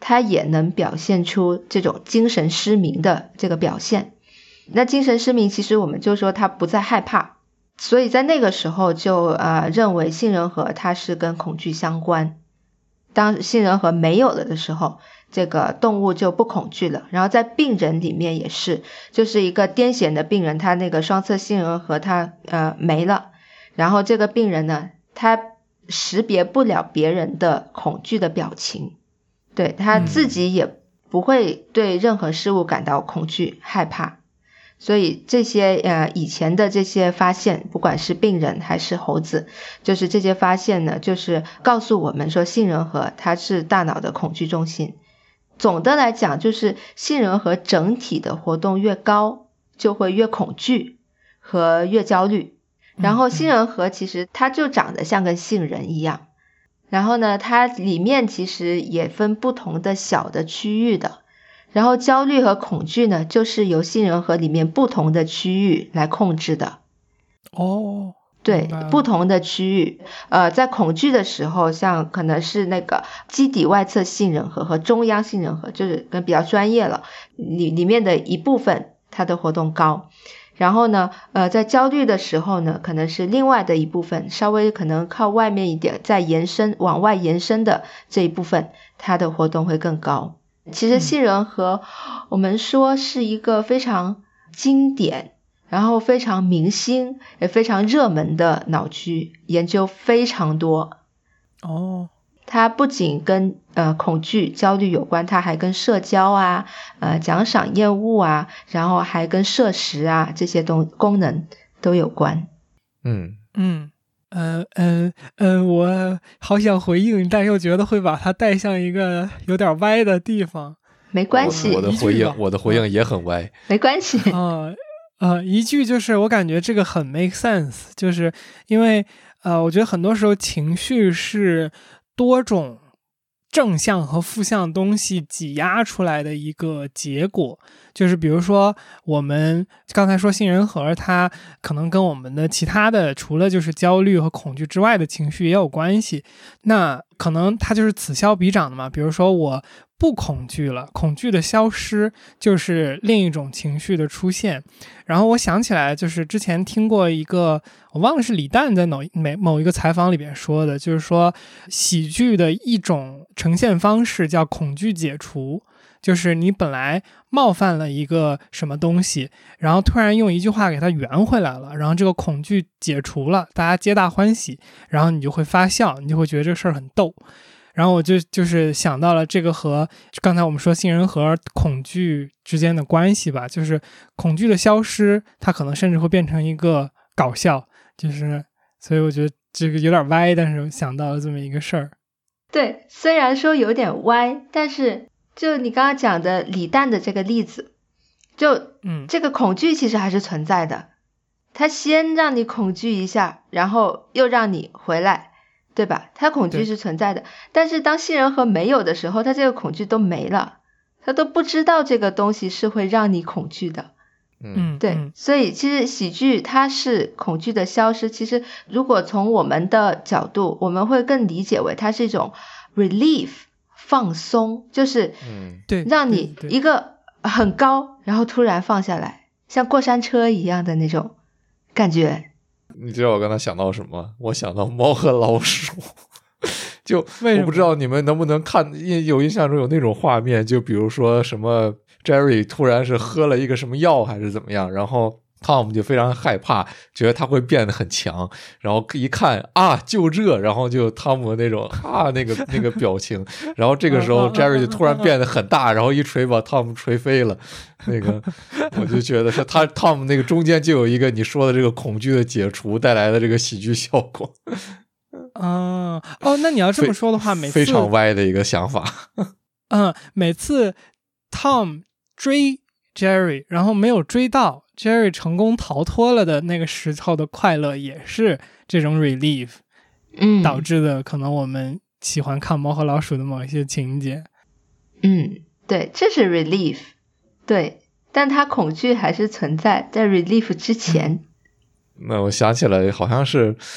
Speaker 1: 它也能表现出这种精神失明的这个表现。那精神失明其实我们就说他不再害怕，所以在那个时候就认为杏仁核它是跟恐惧相关。当杏仁核没有了的时候，这个动物就不恐惧了。然后在病人里面也是，就是一个癫痫的病人，他那个双侧杏仁核它没了，然后这个病人呢，他识别不了别人的恐惧的表情，对，他自己也不会对任何事物感到恐惧害怕。所以这些以前的这些发现，不管是病人还是猴子，就是这些发现呢，就是告诉我们说杏仁核它是大脑的恐惧中心。总的来讲，就是杏仁核整体的活动越高，就会越恐惧和越焦虑。然后杏仁核其实它就长得像个杏仁一样，然后呢，它里面其实也分不同的小的区域的。然后焦虑和恐惧呢，就是由杏仁核里面不同的区域来控制的。
Speaker 2: 哦，
Speaker 1: 对，不同的区域。在恐惧的时候，像可能是那个基底外侧杏仁核和中央杏仁核，就是比较专业了，里面的一部分它的活动高。然后呢，在焦虑的时候呢，可能是另外的一部分，稍微可能靠外面一点，再延伸往外延伸的这一部分，它的活动会更高。其实杏仁核我们说是一个非常经典，然后非常明星也非常热门的脑区，研究非常多。
Speaker 2: 哦，
Speaker 1: 它不仅跟恐惧焦虑有关，它还跟社交啊奖赏厌恶啊，然后还跟摄食啊这些功能都有关。
Speaker 2: 我好想回应，但又觉得会把它带向一个有点歪的地方。
Speaker 1: 没关系，
Speaker 3: 我的回应也很歪。
Speaker 1: 没关系。
Speaker 2: 一句就是我感觉这个很 make sense， 就是因为我觉得很多时候情绪是多种正向和负向东西挤压出来的一个结果。就是比如说我们刚才说杏仁核，它可能跟我们的其他的除了就是焦虑和恐惧之外的情绪也有关系，那可能它就是此消彼长的嘛。比如说我不恐惧了，恐惧的消失就是另一种情绪的出现。然后我想起来，就是之前听过一个，我忘了是李诞在某一个采访里边说的，就是说喜剧的一种呈现方式叫恐惧解除，就是你本来冒犯了一个什么东西，然后突然用一句话给它圆回来了，然后这个恐惧解除了，大家皆大欢喜，然后你就会发笑，你就会觉得这个事儿很逗。然后我就是想到了这个和刚才我们说杏仁核恐惧之间的关系吧，就是恐惧的消失，它可能甚至会变成一个搞笑，就是所以我觉得这个有点歪，但是想到了这么一个事儿。
Speaker 1: 对，虽然说有点歪，但是就你刚刚讲的李诞的这个例子，就这个恐惧其实还是存在的，他先让你恐惧一下，然后又让你回来，对吧？它恐惧是存在的，但是当杏仁核没有的时候，它这个恐惧都没了，它都不知道这个东西是会让你恐惧的。对，所以其实喜剧它是恐惧的消失，其实如果从我们的角度，我们会更理解为它是一种 relief 放松，就是让你一个很高然后突然放下来，像过山车一样的那种感觉。
Speaker 3: 你知道我刚才想到什么？我想到猫和老鼠。就我不知道你们能不能有印象中有那种画面，就比如说什么 Jerry 突然是喝了一个什么药还是怎么样，然后 Tom 就非常害怕，觉得他会变得很强，然后一看啊就这，然后就汤姆那种那个表情，然后这个时候 Jerry 就突然变得很大，然后一锤把 Tom 锤飞了。那个我就觉得是他 Tom 那个中间就有一个你说的这个恐惧的解除带来的这个喜剧效果。
Speaker 2: 那你要这么说的话，每次
Speaker 3: 非常歪的一个想法。
Speaker 2: 每次 Tom 追 Jerry 然后没有追到， Jerry 成功逃脱了的那个时候的快乐也是这种 relief 导致的，可能我们喜欢看猫和老鼠的某一些情节。
Speaker 1: 对，这是 relief， 对，但它恐惧还是存在，在 relief 之前。
Speaker 3: 那我想起来好像是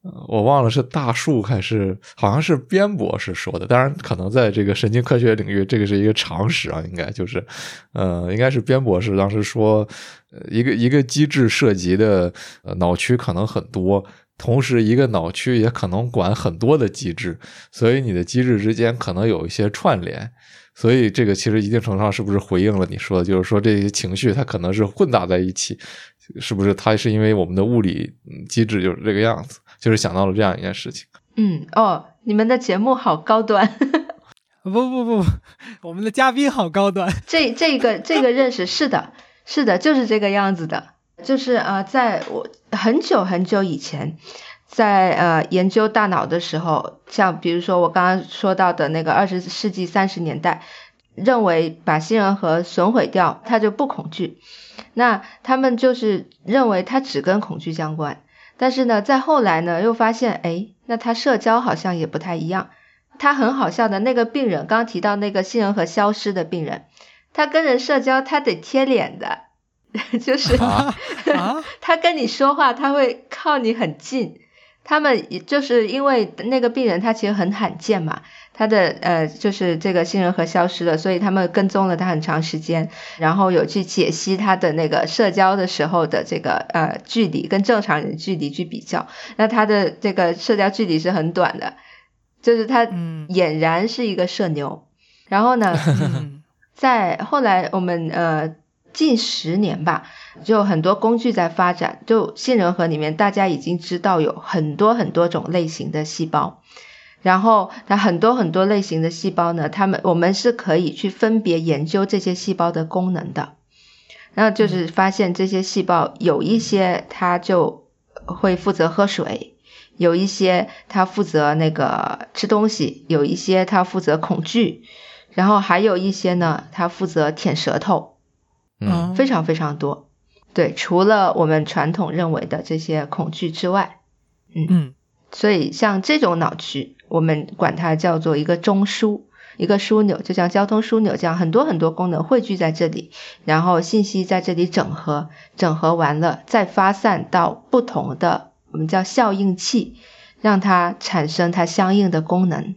Speaker 3: 我忘了是大树还是好像是边博士说的，当然可能在这个神经科学领域这个是一个常识啊，应该就是应该是边博士当时说一个机制涉及的脑区可能很多，同时一个脑区也可能管很多的机制，所以你的机制之间可能有一些串联，所以这个其实一定程度上是不是回应了你说的，就是说这些情绪它可能是混杂在一起，是不是它是因为我们的物理机制就是这个样子，就是想到了这样一件事情。
Speaker 1: 你们的节目好高端。
Speaker 2: 不，我们的嘉宾好高端。
Speaker 1: 这个认识是的，就是这个样子的。就是在我很久很久以前，在研究大脑的时候，像比如说我刚刚说到的那个20世纪30年代，认为把杏仁核损毁掉，它就不恐惧。那他们就是认为它只跟恐惧相关。但是呢，在后来呢，又发现，那它社交好像也不太一样。他很好笑的那个病人，刚刚提到那个杏仁核消失的病人，他跟人社交他得贴脸的，就是他跟你说话他会靠你很近。他们就是因为那个病人他其实很罕见嘛，他的就是这个杏仁核消失了，所以他们跟踪了他很长时间，然后有去解析他的那个社交的时候的这个距离跟正常人距离去比较，那他的这个社交距离是很短的，就是他俨然是一个社牛。然后呢在后来我们近10年吧，就很多工具在发展，就杏仁核里面大家已经知道有很多很多种类型的细胞，然后它很多很多类型的细胞呢，我们是可以去分别研究这些细胞的功能的。然后就是发现这些细胞有一些它就会负责喝水，有一些它负责那个吃东西，有一些它负责恐惧，然后还有一些呢它负责舔舌头，非常非常多。对，除了我们传统认为的这些恐惧之外，所以像这种脑区我们管它叫做一个中枢，一个枢纽，就像交通枢纽这样，很多很多功能汇聚在这里，然后信息在这里整合完了再发散到不同的我们叫效应器，让它产生它相应的功能。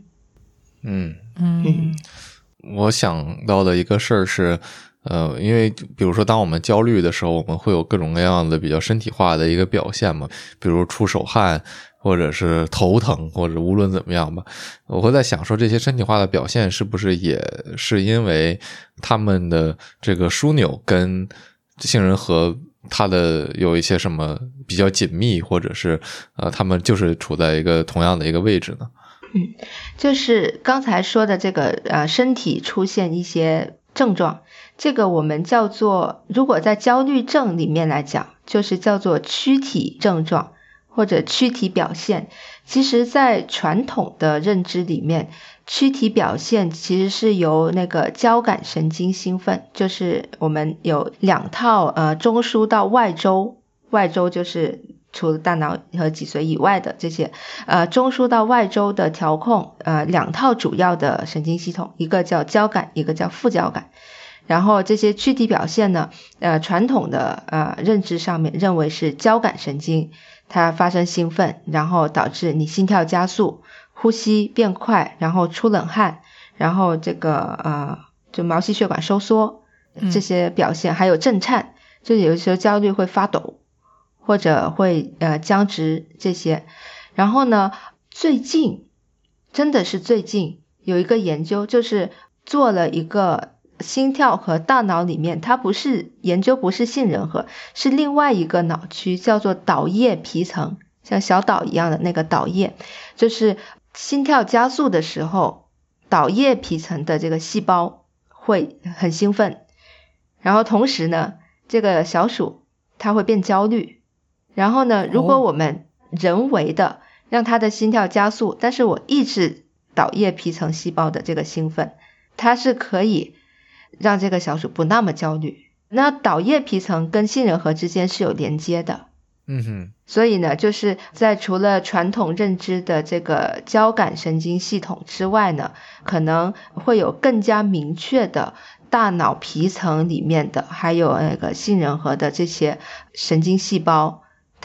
Speaker 3: 我想到的一个事儿是因为比如说当我们焦虑的时候，我们会有各种各样的比较身体化的一个表现嘛，比如出手汗，或者是头疼，或者无论怎么样吧，我会在想说这些身体化的表现是不是也是因为他们的这个枢纽跟杏仁核它的有一些什么比较紧密，或者是他们就是处在一个同样的一个位置呢？
Speaker 1: 就是刚才说的这个身体出现一些症状，这个我们叫做，如果在焦虑症里面来讲，就是叫做躯体症状或者躯体表现。其实在传统的认知里面，躯体表现其实是由那个交感神经兴奋，就是我们有2套中枢到外周就是除了大脑和脊髓以外的这些中枢到外周的调控2套主要的神经系统，一个叫交感，一个叫副交感。然后这些躯体表现呢传统的认知上面认为是交感神经它发生兴奋，然后导致你心跳加速，呼吸变快，然后出冷汗，然后这个就毛细血管收缩，这些表现还有震颤，就有时候焦虑会发抖或者会僵直这些。然后呢真的是最近有一个研究，就是做了一个心跳和大脑里面，它研究不是杏仁核，是另外一个脑区，叫做岛叶皮层，像小岛一样的那个岛叶，就是心跳加速的时候，岛叶皮层的这个细胞会很兴奋，然后同时呢这个小鼠它会变焦虑。然后呢如果我们人为的让它的心跳加速，但是我抑制岛叶皮层细胞的这个兴奋，它是可以让这个小鼠不那么焦虑。那岛叶皮层跟杏仁核之间是有连接的。所以呢就是在除了传统认知的这个交感神经系统之外呢，可能会有更加明确的大脑皮层里面的还有那个杏仁核的这些神经细胞，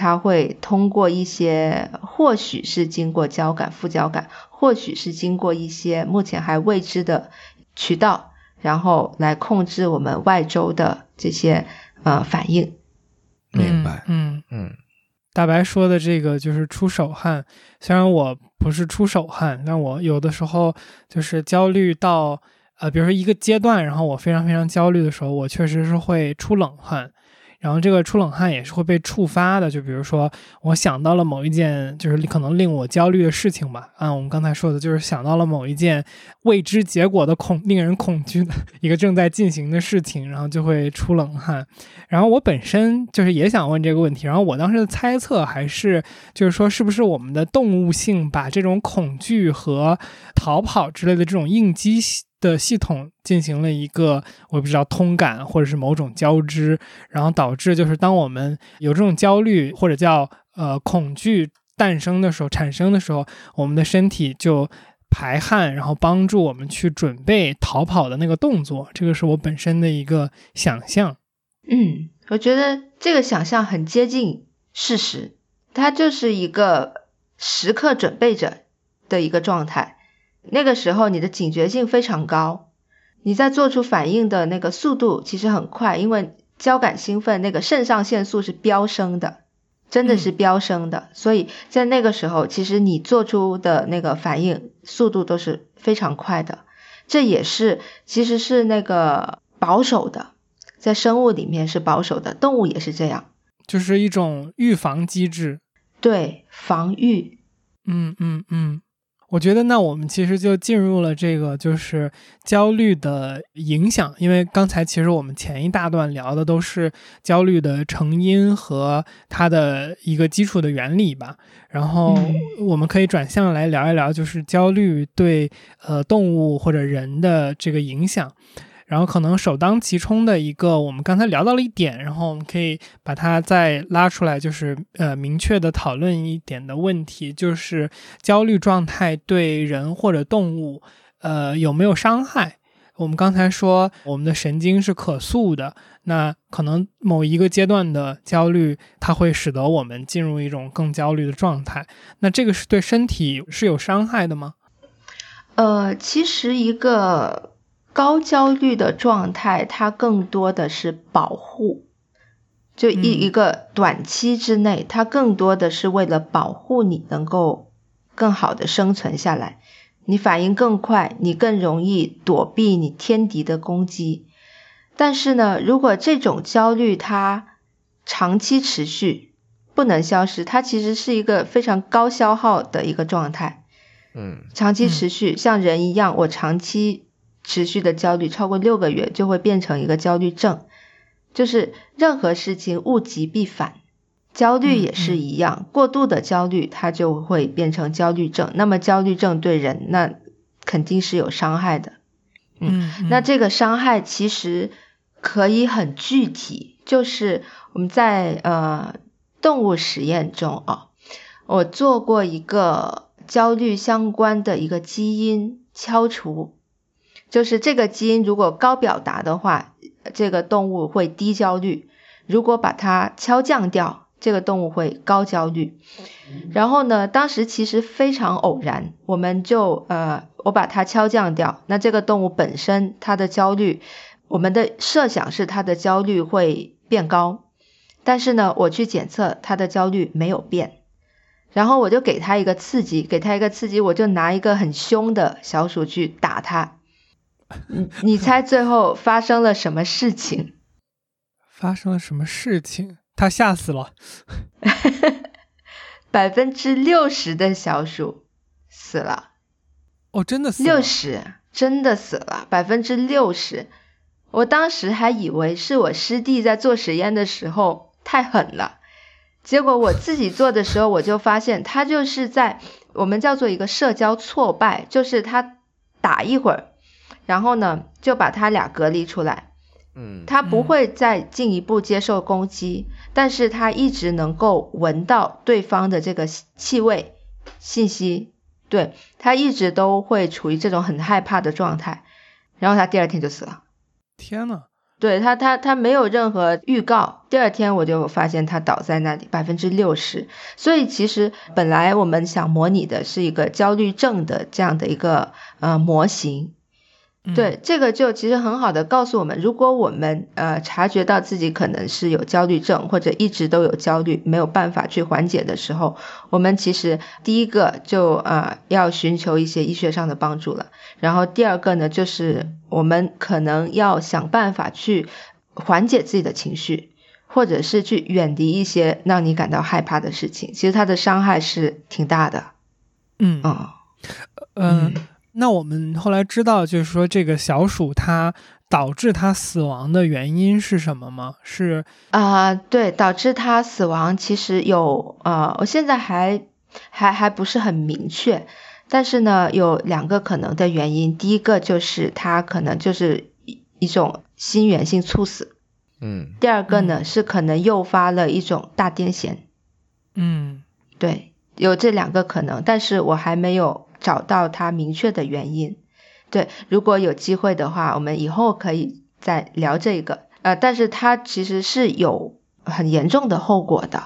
Speaker 1: 它会通过一些或许是经过交感、副交感，或许是经过一些目前还未知的渠道，然后来控制我们外周的这些反应。
Speaker 3: 明白。
Speaker 2: 大白说的这个就是出手汗，虽然我不是出手汗，但我有的时候就是焦虑到比如说一个阶段，然后我非常非常焦虑的时候，我确实是会出冷汗，然后这个出冷汗也是会被触发的，就比如说我想到了某一件就是可能令我焦虑的事情吧，按我们刚才说的，就是想到了某一件未知结果的令人恐惧的一个正在进行的事情，然后就会出冷汗。然后我本身就是也想问这个问题，然后我当时的猜测还是就是说是不是我们的动物性把这种恐惧和逃跑之类的这种应激的系统进行了一个我不知道通感或者是某种交织，然后导致就是当我们有这种焦虑或者叫恐惧产生的时候，我们的身体就排汗，然后帮助我们去准备逃跑的那个动作。这个是我本身的一个想象。
Speaker 1: 我觉得这个想象很接近事实，它就是一个时刻准备着的一个状态。那个时候你的警觉性非常高，你在做出反应的那个速度其实很快，因为交感兴奋那个肾上腺素是飙升的，真的是飙升的，所以在那个时候其实你做出的那个反应速度都是非常快的。这也是其实是那个保守的，在生物里面是保守的，动物也是这样，
Speaker 2: 就是一种预防机制。
Speaker 1: 对，防御。
Speaker 2: 我觉得那我们其实就进入了这个就是焦虑的影响，因为刚才其实我们前一大段聊的都是焦虑的成因和它的一个基础的原理吧，然后我们可以转向来聊一聊就是焦虑对动物或者人的这个影响。然后可能首当其冲的一个我们刚才聊到了一点，然后我们可以把它再拉出来，就是明确的讨论一点的问题，就是焦虑状态对人或者动物有没有伤害。我们刚才说我们的神经是可塑的，那可能某一个阶段的焦虑它会使得我们进入一种更焦虑的状态，那这个是对身体是有伤害的吗？
Speaker 1: 其实一个高焦虑的状态它更多的是保护，就一个短期之内它更多的是为了保护你能够更好的生存下来，你反应更快，你更容易躲避你天敌的攻击。但是呢，如果这种焦虑它长期持续不能消失，它其实是一个非常高消耗的一个状态。长期持续像人一样，我长期持续的焦虑超过6个月就会变成一个焦虑症，就是任何事情物极必反，焦虑也是一样，过度的焦虑它就会变成焦虑症，那么焦虑症对人那肯定是有伤害的。那这个伤害其实可以很具体，就是我们在动物实验中我做过一个焦虑相关的一个基因敲除，就是这个基因如果高表达的话，这个动物会低焦虑，如果把它敲降掉，这个动物会高焦虑。然后呢，当时其实非常偶然，我们就我把它敲降掉，那这个动物本身它的焦虑，我们的设想是它的焦虑会变高，但是呢我去检测它的焦虑没有变，然后我就给它一个刺激，我就拿一个很凶的小鼠去打它。你猜最后发生了什么事情？
Speaker 2: 发生了什么事情？它吓死了。
Speaker 1: 60%的小鼠死了。
Speaker 2: 真的死了
Speaker 1: ？60%真的死了，60%。我当时还以为是我师弟在做实验的时候太狠了，结果我自己做的时候我就发现他就是在我们叫做一个社交挫败，就是他打一会儿，然后呢就把他俩隔离出来，他不会再进一步接受攻击，但是他一直能够闻到对方的这个气味信息，对，他一直都会处于这种很害怕的状态，然后他第二天就死了。
Speaker 2: 天哪！
Speaker 1: 对，他没有任何预告，第二天我就发现他倒在那里60%。所以其实本来我们想模拟的是一个焦虑症的这样的一个模型。对，这个就其实很好的告诉我们，如果我们察觉到自己可能是有焦虑症，或者一直都有焦虑没有办法去缓解的时候，我们其实第一个就要寻求一些医学上的帮助了。然后第二个呢，就是我们可能要想办法去缓解自己的情绪，或者是去远离一些让你感到害怕的事情，其实它的伤害是挺大的。
Speaker 2: 那我们后来知道，就是说这个小鼠它导致它死亡的原因是什么吗？是
Speaker 1: 对，导致它死亡其实有我现在还不是很明确，但是呢有2个可能的原因。第一个就是它可能就是一种心源性猝死，第二个呢是可能诱发了一种大癫痫。对，有这2个可能，但是我还没有找到它明确的原因。对，如果有机会的话，我们以后可以再聊这个。但是它其实是有很严重的后果的。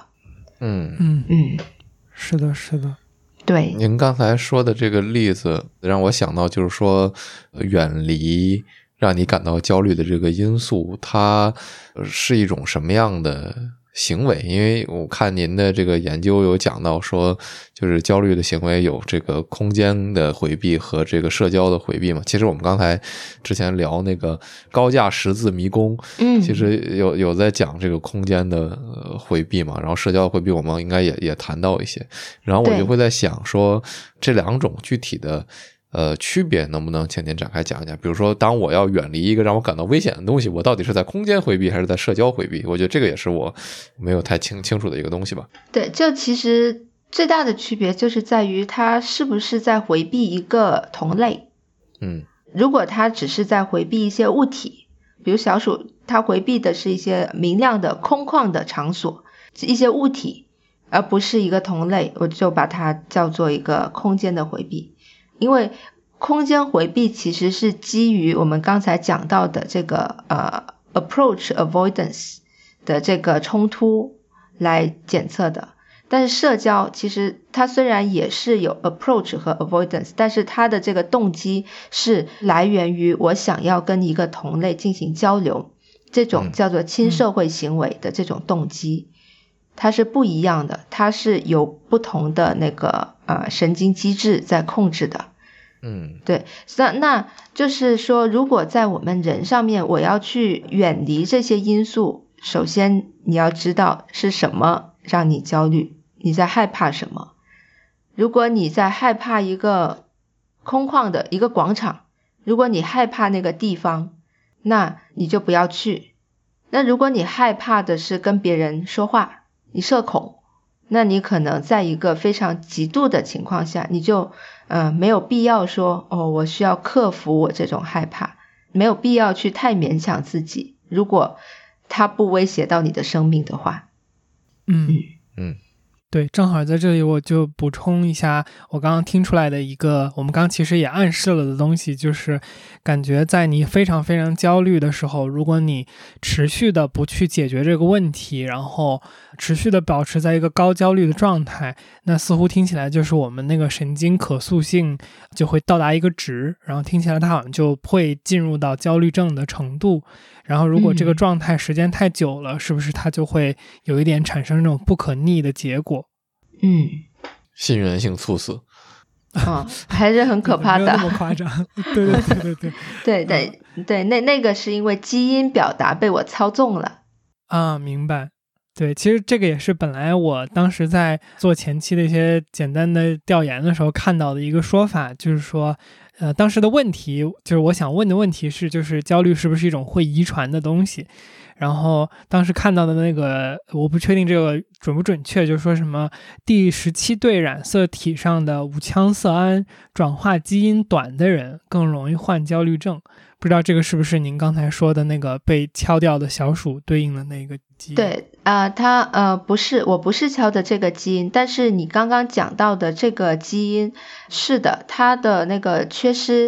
Speaker 2: 是的，是的。
Speaker 1: 对，
Speaker 3: 您刚才说的这个例子让我想到，就是说远离让你感到焦虑的这个因素，它是一种什么样的行为？因为我看您的这个研究有讲到说，就是焦虑的行为有这个空间的回避和这个社交的回避嘛。其实我们刚才之前聊那个高架十字迷宫，其实有在讲这个空间的回避嘛，然后社交的回避我们应该也谈到一些。然后我就会在想说，这2种具体的区别能不能请您展开讲一讲？比如说当我要远离一个让我感到危险的东西，我到底是在空间回避还是在社交回避？我觉得这个也是我没有太清楚的一个东西吧。
Speaker 1: 对，就其实最大的区别就是在于它是不是在回避一个同类。如果它只是在回避一些物体，比如小鼠它回避的是一些明亮的空旷的场所，一些物体，而不是一个同类，我就把它叫做一个空间的回避。因为空间回避其实是基于我们刚才讲到的这个approach avoidance 的这个冲突来检测的。但是社交其实它虽然也是有 approach 和 avoidance， 但是它的这个动机是来源于我想要跟一个同类进行交流，这种叫做亲社会行为的这种动机，它是不一样的，它是有不同的那个神经机制在控制的。对，那就是说，如果在我们人上面，我要去远离这些因素，首先你要知道是什么让你焦虑，你在害怕什么。如果你在害怕一个空旷的一个广场，如果你害怕那个地方，那你就不要去。那如果你害怕的是跟别人说话，你社恐，那你可能在一个非常极度的情况下，你就没有必要说我需要克服我这种害怕，没有必要去太勉强自己，如果它不威胁到你的生命的话。
Speaker 2: 对，正好在这里我就补充一下我刚刚听出来的一个我们刚其实也暗示了的东西，就是感觉在你非常非常焦虑的时候，如果你持续的不去解决这个问题，然后持续的保持在一个高焦虑的状态，那似乎听起来就是我们那个神经可塑性就会到达一个值，然后听起来它好像就会进入到焦虑症的程度。然后如果这个状态时间太久了，是不是它就会有一点产生这种不可逆的结果？
Speaker 3: 心源性猝死
Speaker 1: 还是很可怕的。
Speaker 2: 没有那么夸张。
Speaker 1: 对，那个是因为基因表达被我操纵了。
Speaker 2: 明白。对，其实这个也是本来我当时在做前期的一些简单的调研的时候看到的一个说法，就是说当时的问题就是我想问的问题是，就是焦虑是不是一种会遗传的东西。然后当时看到的那个我不确定这个准不准确，就是说什么第17对染色体上的五羟色胺转化基因短的人更容易患焦虑症。不知道这个是不是您刚才说的那个被敲掉的小鼠对应的那个基因？
Speaker 1: 对它不是，我不是敲的这个基因，但是你刚刚讲到的这个基因是的，它的那个缺失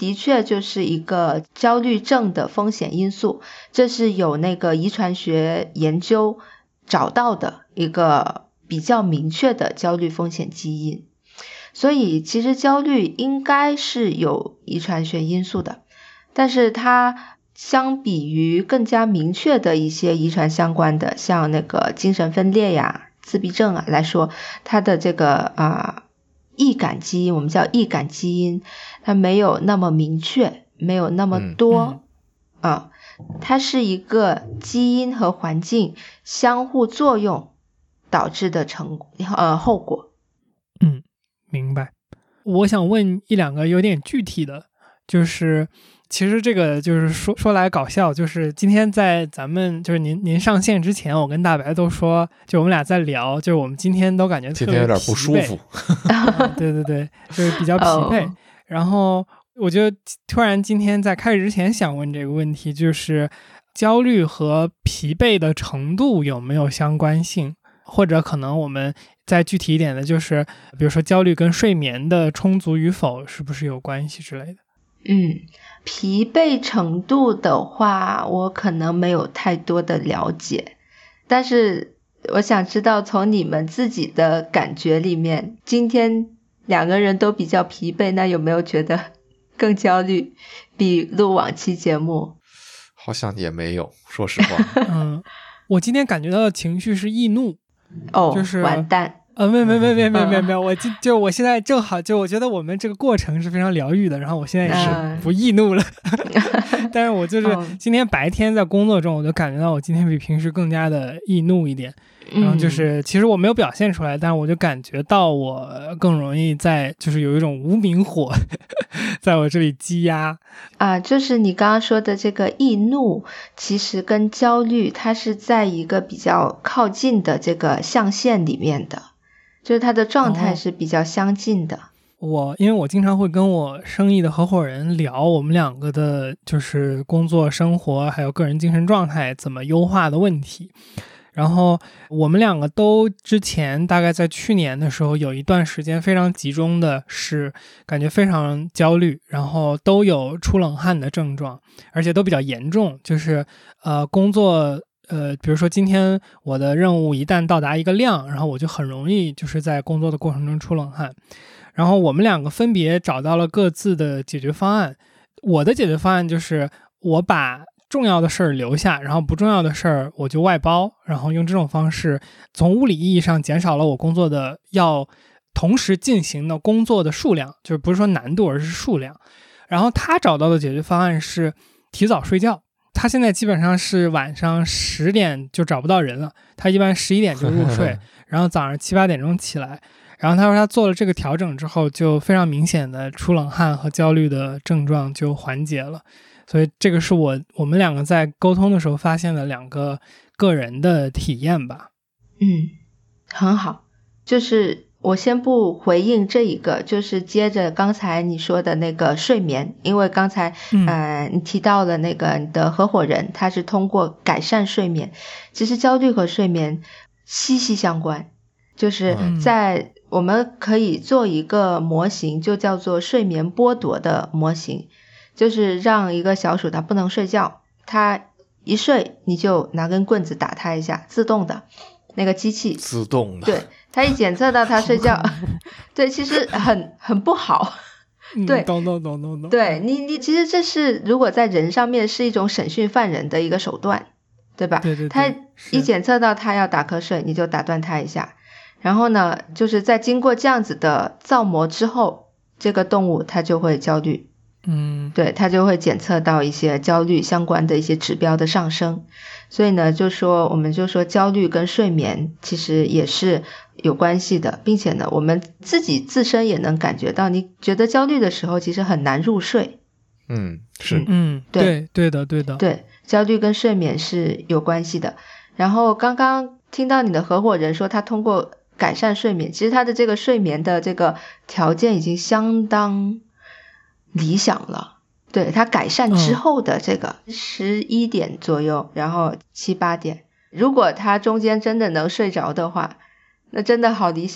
Speaker 1: 的确就是一个焦虑症的风险因素，这是有那个遗传学研究找到的一个比较明确的焦虑风险基因。所以其实焦虑应该是有遗传学因素的，但是它相比于更加明确的一些遗传相关的，像那个精神分裂呀、自闭症啊来说，它的这个易感基因，我们叫易感基因，它没有那么明确，没有那么多它是一个基因和环境相互作用导致的后果。
Speaker 2: 明白。我想问一两个有点具体的，就是其实这个就是说来搞笑，就是今天在咱们就是您上线之前，我跟大白都说，就我们俩在聊，就是我们今天都感觉特别
Speaker 3: 今天有点不舒服
Speaker 2: 对对对，就是比较疲惫然后我就突然今天在开始之前想问这个问题，就是焦虑和疲惫的程度有没有相关性，或者可能我们再具体一点的，就是比如说焦虑跟睡眠的充足与否是不是有关系之类的。
Speaker 1: 疲惫程度的话我可能没有太多的了解，但是我想知道从你们自己的感觉里面，今天两个人都比较疲惫，那有没有觉得更焦虑，比录往期节目？
Speaker 3: 好像也没有，说实话
Speaker 2: 我今天感觉到的情绪是易怒。就是
Speaker 1: 完蛋。
Speaker 2: 没有，我现在正好我觉得我们这个过程是非常疗愈的，然后我现在也是不易怒了但是我就是今天白天在工作中，我就感觉到我今天比平时更加的易怒一点，然后就是其实我没有表现出来，但是我就感觉到我更容易就是有一种无名火在我这里积压
Speaker 1: 就是你刚刚说的这个易怒，其实跟焦虑它是在一个比较靠近的这个象限里面的，就是它的状态是比较相近的。
Speaker 2: 因为我经常会跟我生意的合伙人聊我们两个的就是工作生活还有个人精神状态怎么优化的问题，然后我们两个都之前大概在去年的时候有一段时间非常集中的是感觉非常焦虑，然后都有出冷汗的症状，而且都比较严重，就是工作比如说今天我的任务一旦到达一个量，然后我就很容易就是在工作的过程中出冷汗。然后我们两个分别找到了各自的解决方案。我的解决方案就是我把重要的事儿留下，然后不重要的事儿我就外包，然后用这种方式从物理意义上减少了我工作的要同时进行的工作的数量，就是不是说难度而是数量。然后他找到的解决方案是提早睡觉，他现在基本上是晚上10点就找不到人了，他一般11点就入睡然后早上7、8点钟起来。然后他说他做了这个调整之后，就非常明显的出冷汗和焦虑的症状就缓解了。所以这个是我们两个在沟通的时候发现的两个个人的体验吧。
Speaker 1: 很好。就是我先不回应这一个，就是接着刚才你说的那个睡眠，因为刚才你提到了那个你的合伙人他是通过改善睡眠，其实焦虑和睡眠息息相关，就是在我们可以做一个模型，就叫做睡眠剥夺的模型，就是让一个小鼠它不能睡觉，它一睡你就拿根棍子打它一下，自动的那个机器
Speaker 3: 自动的，
Speaker 1: 对，它一检测到它睡觉对，其实很不好对，
Speaker 2: 懂。
Speaker 1: 对，你其实这是如果在人上面是一种审讯犯人的一个手段，对吧？
Speaker 2: 对，
Speaker 1: 它一检测到它要打瞌睡，你就打断它一下，然后呢就是在经过这样子的造模之后，这个动物它就会焦虑，对，它就会检测到一些焦虑相关的一些指标的上升。所以呢我们就说焦虑跟睡眠其实也是有关系的，并且呢我们自身也能感觉到，你觉得焦虑的时候其实很难入睡。
Speaker 3: 是
Speaker 2: 对的
Speaker 1: 对，焦虑跟睡眠是有关系的。然后刚刚听到你的合伙人说他通过改善睡眠，其实他的这个睡眠的这个条件已经相当理想了，对，他改善之后的这个11点左右，然后7、8点，如果他中间真的能睡着的话，那真的好理想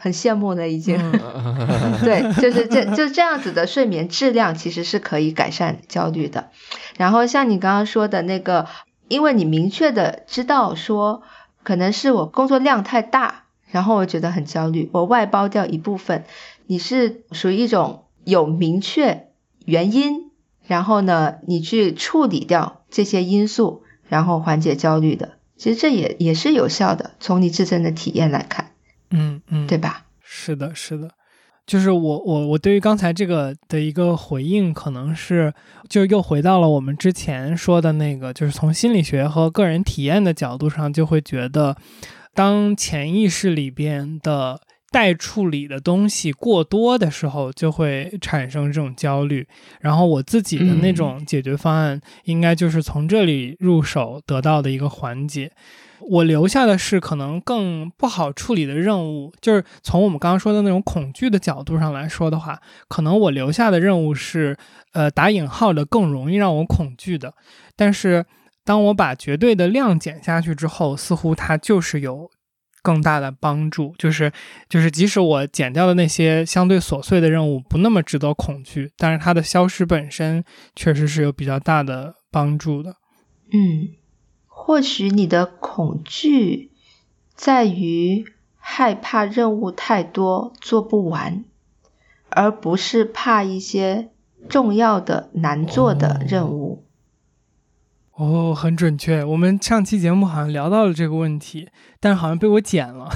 Speaker 1: 很羡慕了已经。对，就是这样子的睡眠质量其实是可以改善焦虑的。然后像你刚刚说的那个，因为你明确的知道说可能是我工作量太大，然后我觉得很焦虑，我外包掉一部分，你是属于一种有明确原因，然后呢你去处理掉这些因素，然后缓解焦虑的。其实这也是有效的，从你自身的体验来看。对吧？
Speaker 2: 是的，是的。就是我对于刚才这个的一个回应，可能是就又回到了我们之前说的那个，就是从心理学和个人体验的角度上，就会觉得当潜意识里边的待处理的东西过多的时候，就会产生这种焦虑。然后我自己的那种解决方案，应该就是从这里入手得到的一个缓解。我留下的是可能更不好处理的任务，就是从我们刚刚说的那种恐惧的角度上来说的话，可能我留下的任务是打引号的更容易让我恐惧的。但是当我把绝对的量减下去之后，似乎它就是有更大的帮助，就是即使我减掉的那些相对琐碎的任务不那么值得恐惧，但是它的消失本身确实是有比较大的帮助的。
Speaker 1: 或许你的恐惧在于害怕任务太多做不完，而不是怕一些重要的难做的任务。
Speaker 2: 很准确。我们上期节目好像聊到了这个问题，但是好像被我剪了。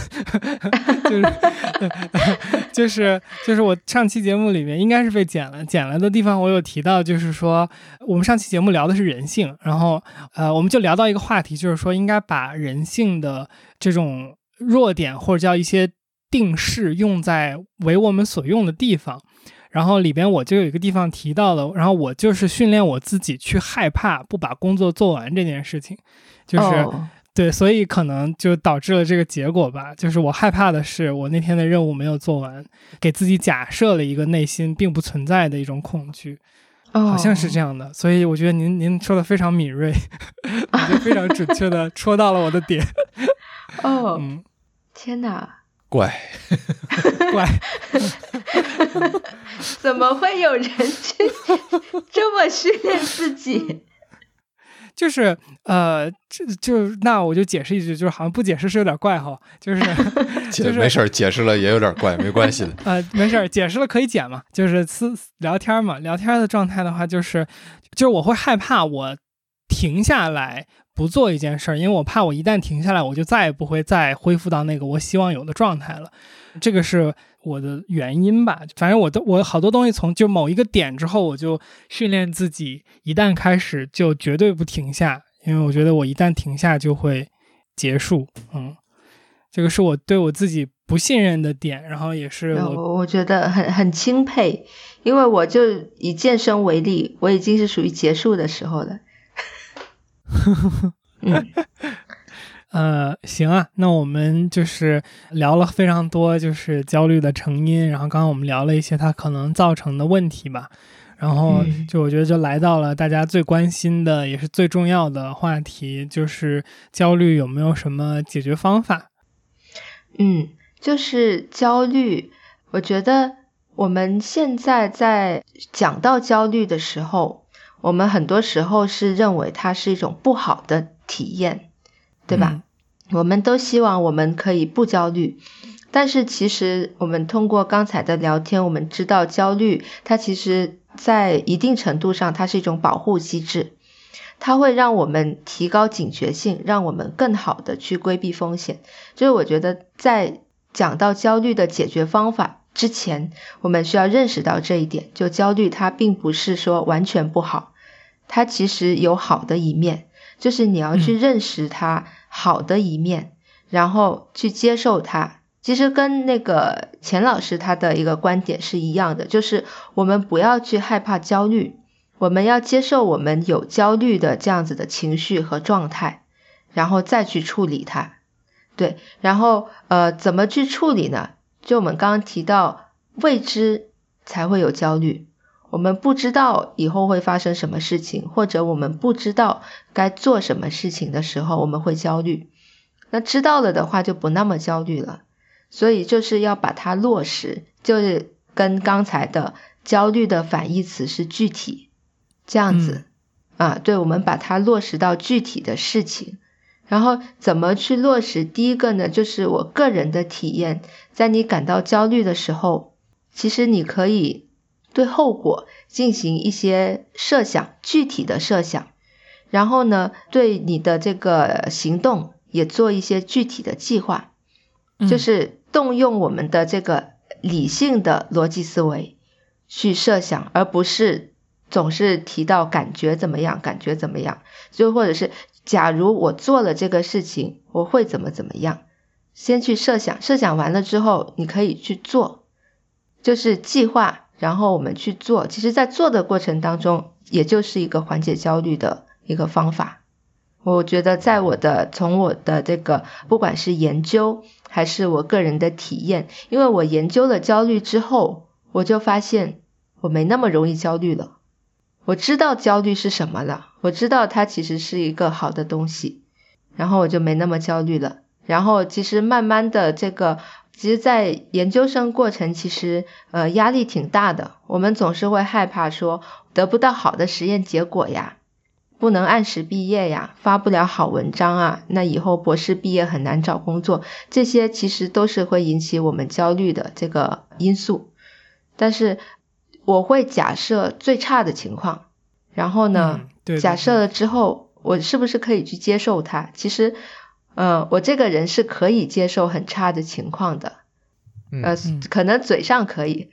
Speaker 2: 就是我上期节目里面应该是被剪了的地方，我有提到，就是说我们上期节目聊的是人性，然后我们就聊到一个话题，就是说应该把人性的这种弱点或者叫一些定式用在为我们所用的地方。然后里边我就有一个地方提到了，然后我就是训练我自己去害怕不把工作做完这件事情，就是对，所以可能就导致了这个结果吧。就是我害怕的是我那天的任务没有做完，给自己假设了一个内心并不存在的一种恐惧，好像是这样的。所以我觉得您说的非常敏锐，我觉得非常准确的戳到了我的点。
Speaker 1: 天哪！
Speaker 3: 怪
Speaker 1: 怎么会有人去这么训练自己？
Speaker 2: 就是那我就解释一句，就是好像不解释是有点怪哈，就是
Speaker 3: 没事，解释了也有点怪，没关系的。
Speaker 2: 没事，解释了可以剪嘛，就是聊天嘛，聊天的状态的话，就是我会害怕我停下来不做一件事儿，因为我怕我一旦停下来，我就再也不会再恢复到那个我希望有的状态了。这个是我的原因吧。反正我好多东西从就某一个点之后，我就训练自己，一旦开始就绝对不停下，因为我觉得我一旦停下就会结束。这个是我对我自己不信任的点，然后也是
Speaker 1: 我觉得很钦佩，因为我就以健身为例，我已经是属于结束的时候了。
Speaker 2: 行啊，那我们就是聊了非常多，就是焦虑的成因，然后刚刚我们聊了一些它可能造成的问题吧，然后就我觉得就来到了大家最关心的也是最重要的话题，就是焦虑有没有什么解决方法？
Speaker 1: 就是焦虑，我觉得我们现在在讲到焦虑的时候，我们很多时候是认为它是一种不好的体验，对吧？我们都希望我们可以不焦虑，但是其实我们通过刚才的聊天，我们知道焦虑它其实在一定程度上它是一种保护机制，它会让我们提高警觉性，让我们更好的去规避风险。就是我觉得在讲到焦虑的解决方法之前，我们需要认识到这一点，就焦虑它并不是说完全不好，它其实有好的一面，就是你要去认识它好的一面，然后去接受它。其实跟那个钱老师他的一个观点是一样的，就是我们不要去害怕焦虑，我们要接受我们有焦虑的这样子的情绪和状态，然后再去处理它。对，然后怎么去处理呢？就我们刚刚提到未知才会有焦虑，我们不知道以后会发生什么事情，或者我们不知道该做什么事情的时候，我们会焦虑。那知道了的话就不那么焦虑了。 所以就是要把它落实，就是跟刚才的焦虑的反义词是具体，这样子对，我们把它落实到具体的事情。然后怎么去落实？第一个呢，就是我个人的体验，在你感到焦虑的时候，其实你可以对后果进行一些设想，具体的设想，然后呢，对你的这个行动也做一些具体的计划，就是动用我们的这个理性的逻辑思维去设想，而不是总是提到感觉怎么样，感觉怎么样，就或者是假如我做了这个事情，我会怎么样，先去设想，设想完了之后你可以去做，就是计划，然后我们去做。其实在做的过程当中，也就是一个缓解焦虑的一个方法。我觉得从我的这个不管是研究还是我个人的体验，因为我研究了焦虑之后，我就发现我没那么容易焦虑了。我知道焦虑是什么了，我知道它其实是一个好的东西，然后我就没那么焦虑了。然后其实慢慢的其实在研究生过程其实压力挺大的，我们总是会害怕说得不到好的实验结果呀，不能按时毕业呀，发不了好文章啊，那以后博士毕业很难找工作，这些其实都是会引起我们焦虑的这个因素。但是我会假设最差的情况，然后呢，
Speaker 2: 对，
Speaker 1: 假设了之后我是不是可以去接受它？其实我这个人是可以接受很差的情况的，可能嘴上可以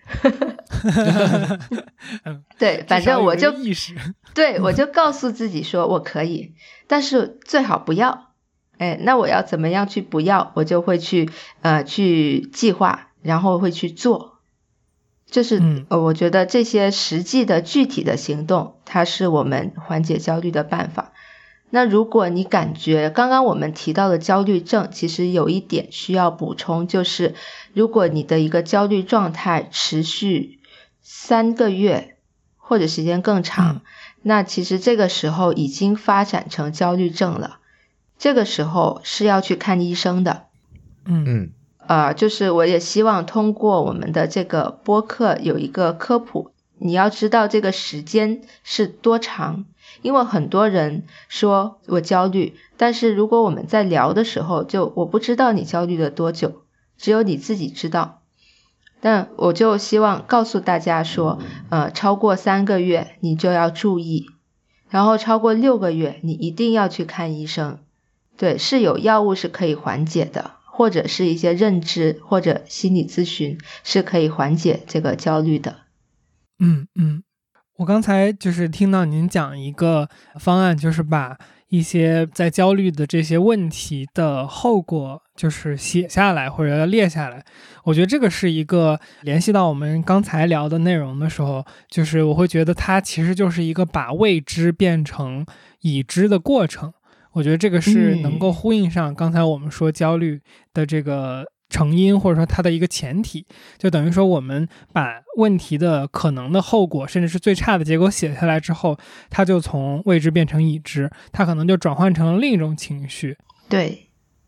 Speaker 1: 对，反正我就对，我就告诉自己说我可以，但是最好不要。那我要怎么样去不要？我就会去计划，然后会去做。就是我觉得这些实际的具体的行动，它是我们缓解焦虑的办法。那如果你感觉刚刚我们提到的焦虑症，其实有一点需要补充，就是如果你的一个焦虑状态持续3个月或者时间更长，那其实这个时候已经发展成焦虑症了，这个时候是要去看医生的。就是我也希望通过我们的这个播客有一个科普，你要知道这个时间是多长，因为很多人说我焦虑，但是如果我们在聊的时候，我不知道你焦虑了多久，只有你自己知道。但我就希望告诉大家说超过3个月你就要注意，然后超过6个月你一定要去看医生。对，是有药物是可以缓解的，或者是一些认知或者心理咨询是可以缓解这个焦虑的。
Speaker 2: 我刚才就是听到您讲一个方案，就是把一些在焦虑的这些问题的后果就是写下来或者列下来。我觉得这个是一个联系到我们刚才聊的内容的时候，就是我会觉得它其实就是一个把未知变成已知的过程。我觉得这个是能够呼应上刚才我们说焦虑的这个成因，或者说它的一个前提，就等于说我们把问题的可能的后果甚至是最差的结果写下来之后，它就从未知变成已知，它可能就转换成另一种情绪。
Speaker 1: 对，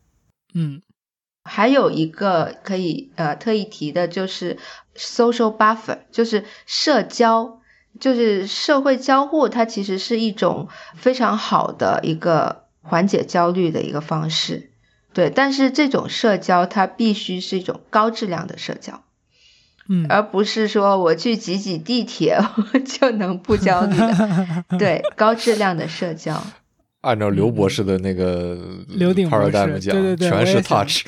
Speaker 1: 还有一个可以特意提的就是 social buffer， 就是社交，就是社会交互，它其实是一种非常好的一个缓解焦虑的一个方式。对，但是这种社交它必须是一种高质量的社交，而不是说我去挤地铁我就能不焦虑的。对，高质量的社交。
Speaker 3: 按照刘博士的那个
Speaker 2: 刘鼎博士讲，
Speaker 3: 对，全是 touch。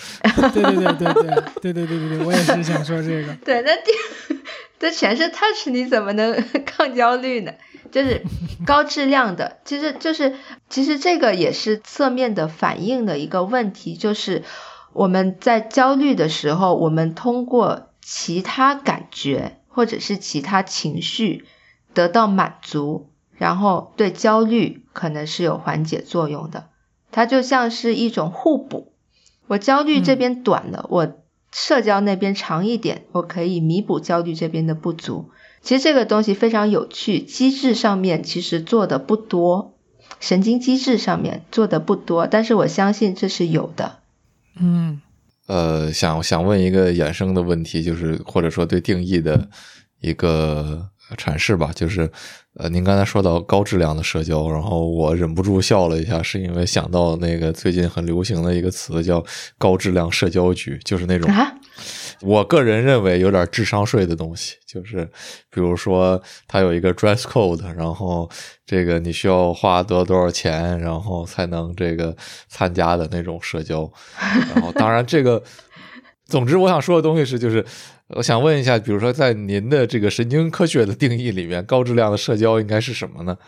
Speaker 2: 对，我也是想说这个。
Speaker 1: 对，那这全是 touch， 你怎么能抗焦虑呢？就是高质量的，其实这个也是侧面的反映的一个问题，就是我们在焦虑的时候，我们通过其他感觉或者是其他情绪得到满足，然后对焦虑可能是有缓解作用的。它就像是一种互补，我焦虑这边短了，我社交那边长一点，我可以弥补焦虑这边的不足。其实这个东西非常有趣，机制上面其实做的不多，神经机制上面做的不多，但是我相信这是有的。
Speaker 3: 想问一个衍生的问题，就是或者说对定义的一个阐释吧，就是您刚才说到高质量的社交，然后我忍不住笑了一下，是因为想到那个最近很流行的一个词叫高质量社交局，就是那种我个人认为有点智商税的东西，就是比如说它有一个 dress code， 然后这个你需要花多少钱，然后才能这个参加的那种社交。然后当然这个总之我想说的东西是，就是我想问一下，比如说在您的这个神经科学的定义里面，高质量的社交应该是什么呢？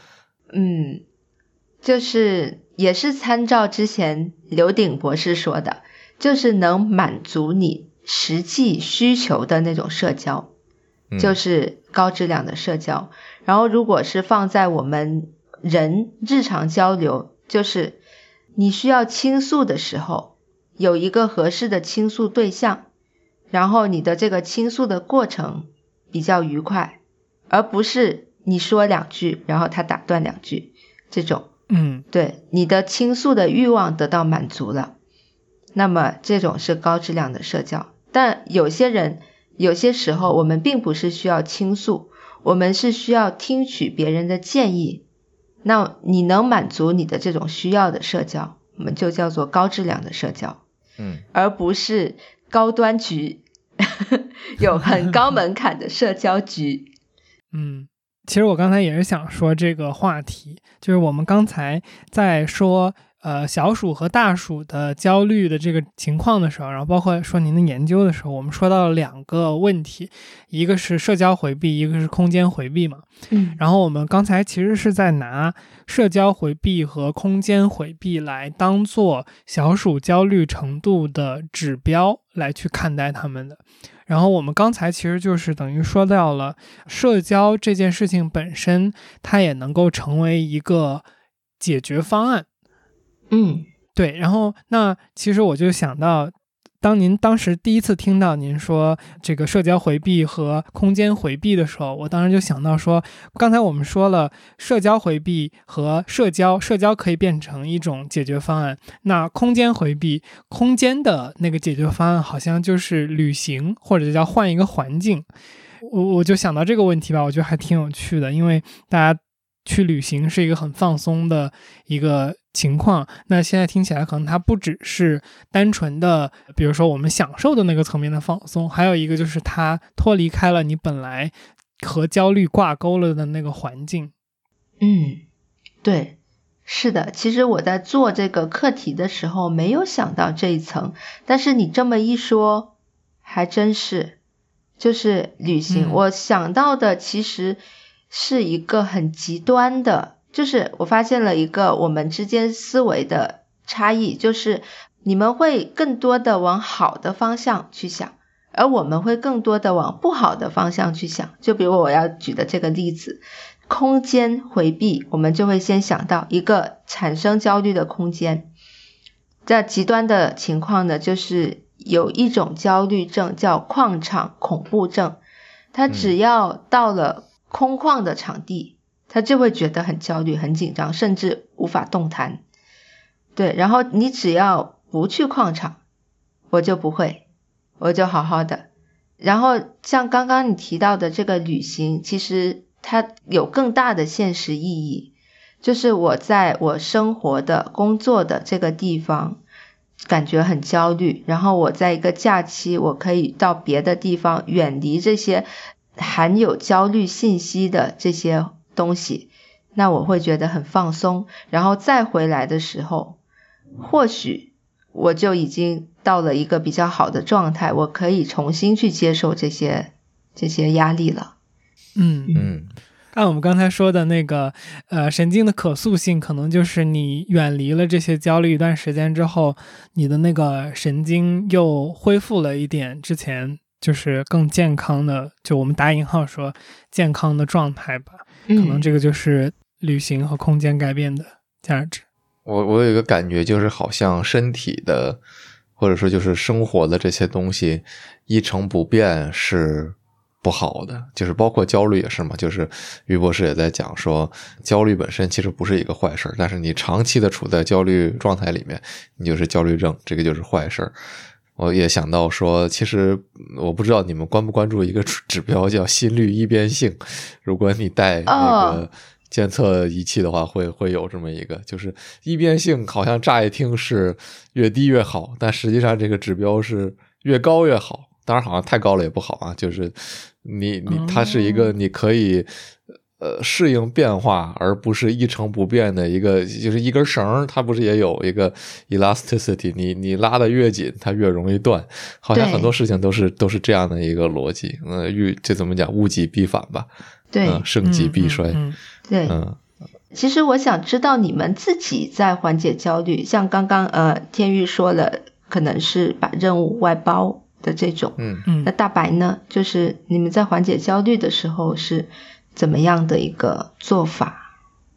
Speaker 1: 就是也是参照之前刘鼎博士说的，就是能满足你实际需求的那种社交，就是高质量的社交。然后如果是放在我们人日常交流，就是你需要倾诉的时候，有一个合适的倾诉对象，然后你的这个倾诉的过程比较愉快，而不是你说2句然后他打断2句这种。对，你的倾诉的欲望得到满足了，那么这种是高质量的社交。但有些人有些时候我们并不是需要倾诉，我们是需要听取别人的建议，那你能满足你的这种需要的社交，我们就叫做高质量的社交，而不是高端局有很高门槛的社交局。
Speaker 2: 其实我刚才也是想说这个话题，就是我们刚才在说小鼠和大鼠的焦虑的这个情况的时候，然后包括说您的研究的时候，我们说到了2个问题，一个是社交回避，一个是空间回避嘛。然后我们刚才其实是在拿社交回避和空间回避来当做小鼠焦虑程度的指标来去看待他们的。然后我们刚才其实就是等于说到了社交这件事情本身，它也能够成为一个解决方案。对，然后那其实我就想到，当您当时第一次听到您说这个社交回避和空间回避的时候，我当时就想到说，刚才我们说了社交回避和社交可以变成一种解决方案，那空间回避，空间的那个解决方案好像就是旅行，或者叫换一个环境。我就想到这个问题吧，我觉得还挺有趣的，因为大家去旅行是一个很放松的一个情况，那现在听起来可能它不只是单纯的比如说我们享受的那个层面的放松，还有一个就是它脱离开了你本来和焦虑挂钩了的那个环境。
Speaker 1: 对，是的，其实我在做这个课题的时候没有想到这一层，但是你这么一说还真是，就是旅行，我想到的其实是一个很极端的，就是我发现了一个我们之间思维的差异，就是你们会更多的往好的方向去想，而我们会更多的往不好的方向去想。就比如我要举的这个例子，空间回避，我们就会先想到一个产生焦虑的空间。这极端的情况呢，就是有一种焦虑症叫旷场恐怖症，它只要到了空旷的场地，他就会觉得很焦虑很紧张，甚至无法动弹。对，然后你只要不去矿场，我就不会，我就好好的。然后像刚刚你提到的这个旅行，其实它有更大的现实意义，就是我在我生活的工作的这个地方感觉很焦虑，然后我在一个假期我可以到别的地方远离这些含有焦虑信息的这些东西，那我会觉得很放松，然后再回来的时候或许我就已经到了一个比较好的状态，我可以重新去接受这些压力了。
Speaker 2: 按我们刚才说的那个神经的可塑性，可能就是你远离了这些焦虑一段时间之后，你的那个神经又恢复了一点之前就是更健康的，就我们打引号说健康的状态吧。可能这个就是旅行和空间改变的价值。
Speaker 3: 我有一个感觉，就是好像身体的或者说就是生活的这些东西一成不变是不好的，就是包括焦虑也是嘛，就是于博士也在讲说焦虑本身其实不是一个坏事，但是你长期的处在焦虑状态里面，你就是焦虑症，这个就是坏事。 我也想到说，其实我不知道你们关不关注一个指标叫心率易变性，如果你带那个监测仪器的话，会有这么一个，就是易变性好像乍一听是越低越好，但实际上这个指标是越高越好。当然好像太高了也不好啊，就是它是一个你可以适应变化而不是一成不变的一个，就是一根绳它不是也有一个 elasticity， 你拉得越紧它越容易断，好像很多事情都是这样的一个逻辑。这怎么讲，物极必反吧，
Speaker 1: 对，
Speaker 3: 盛极必衰。
Speaker 1: 对，其实我想知道你们自己在缓解焦虑，像刚刚天玉说了可能是把任务外包的这种，那大白呢，就是你们在缓解焦虑的时候是怎么样的一个做法？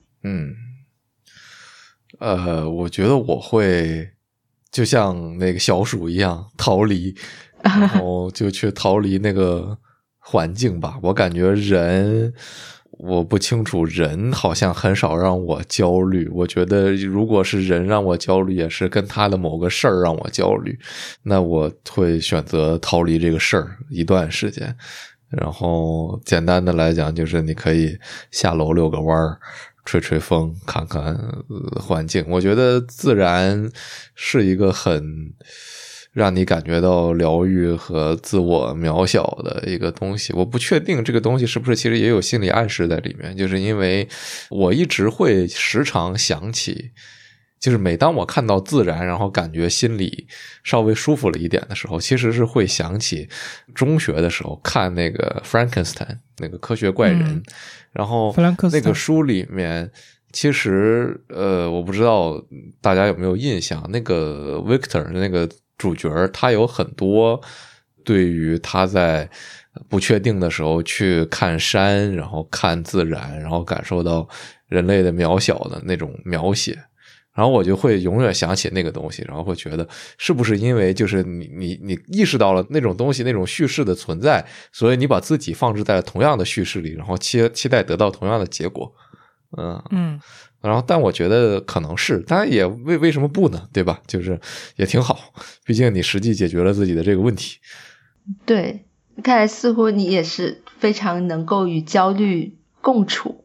Speaker 3: 我觉得我会就像那个小鼠一样逃离，然后就去逃离那个环境吧。我感觉我不清楚，人好像很少让我焦虑。我觉得如果是人让我焦虑，也是跟他的某个事儿让我焦虑，那我会选择逃离这个事儿一段时间。然后简单的来讲，就是你可以下楼遛个弯儿，吹吹风，看看环境。我觉得自然是一个很让你感觉到疗愈和自我渺小的一个东西。我不确定这个东西是不是其实也有心理暗示在里面，就是因为我一直会时常想起，就是每当我看到自然，然后感觉心里稍微舒服了一点的时候，其实是会想起中学的时候看那个 Frankenstein 那个科学怪人，然后那个书里面其实我不知道大家有没有印象，那个 Victor 那个主角他有很多对于他在不确定的时候去看山，然后看自然，然后感受到人类的渺小的那种描写，然后我就会永远想起那个东西，然后会觉得是不是因为就是你意识到了那种东西那种叙事的存在，所以你把自己放置在了同样的叙事里，然后期待得到同样的结果。然后但我觉得可能是，当然也为什么不呢，对吧？就是也挺好，毕竟你实际解决了自己的这个问题。
Speaker 1: 对，看来似乎你也是非常能够与焦虑共处。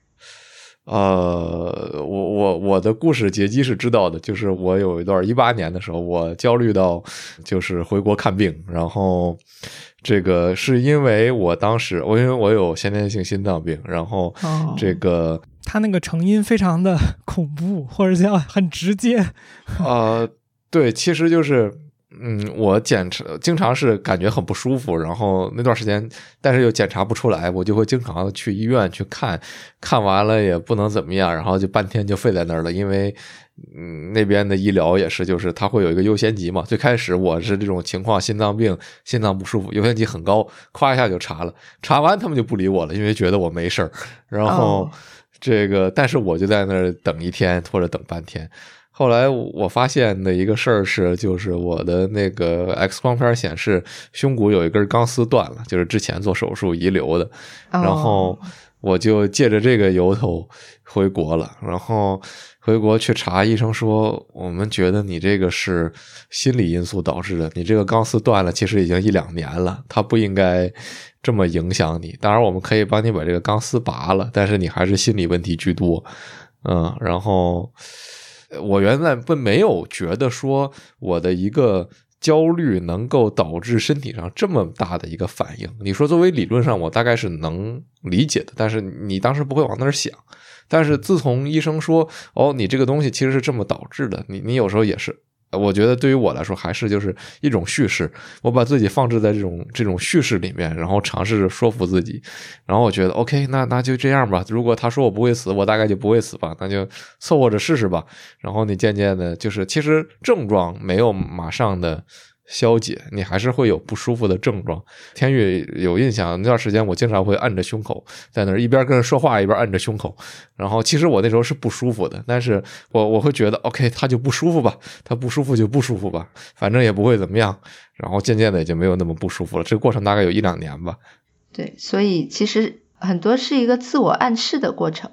Speaker 3: 我的故事杰基是知道的，就是我有一段18年的时候，我焦虑到就是回国看病，然后这个是因为我当时因为我有先天性心脏病，然后这个
Speaker 2: 他那个成因非常的恐怖，或者叫很直接。
Speaker 3: 对，其实就是我经常是感觉很不舒服，然后那段时间但是又检查不出来，我就会经常去医院去看完了也不能怎么样，然后就半天就废在那儿了。因为那边的医疗也是，就是它会有一个优先级嘛。最开始我是这种情况，心脏病心脏不舒服，优先级很高，夸一下就查了，查完他们就不理我了，因为觉得我没事儿。然后这个但是我就在那儿等一天或者等半天。后来我发现的一个事儿是，就是我的那个 X 光片显示胸骨有一根钢丝断了，就是之前做手术遗留的。然后我就借着这个由头回国了，然后回国去查，医生说我们觉得你这个是心理因素导致的，你这个钢丝断了其实已经1-2年了，它不应该这么影响你。当然我们可以帮你把这个钢丝拔了，但是你还是心理问题居多。然后我原来没有觉得说我的一个焦虑能够导致身体上这么大的一个反应。你说作为理论上我大概是能理解的，但是你当时不会往那儿想。但是自从医生说你这个东西其实是这么导致的，你有时候也是，我觉得对于我来说还是就是一种叙事，我把自己放置在这种叙事里面，然后尝试着说服自己，然后我觉得 OK， 那就这样吧，如果他说我不会死，我大概就不会死吧，那就凑合着试试吧。然后你渐渐的就是其实症状没有马上的消解，你还是会有不舒服的症状。天宇有印象，那段时间我经常会按着胸口，在那儿一边跟人说话一边按着胸口，然后其实我那时候是不舒服的，但是我会觉得 OK， 他就不舒服吧，他不舒服就不舒服吧，反正也不会怎么样，然后渐渐的也就没有那么不舒服了。这个过程大概有1-2年吧。
Speaker 1: 对，所以其实很多是一个自我暗示的过程。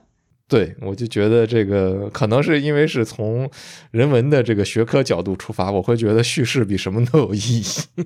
Speaker 3: 对，我就觉得这个可能是因为是从人文的这个学科角度出发，我会觉得叙事比什么都有意义。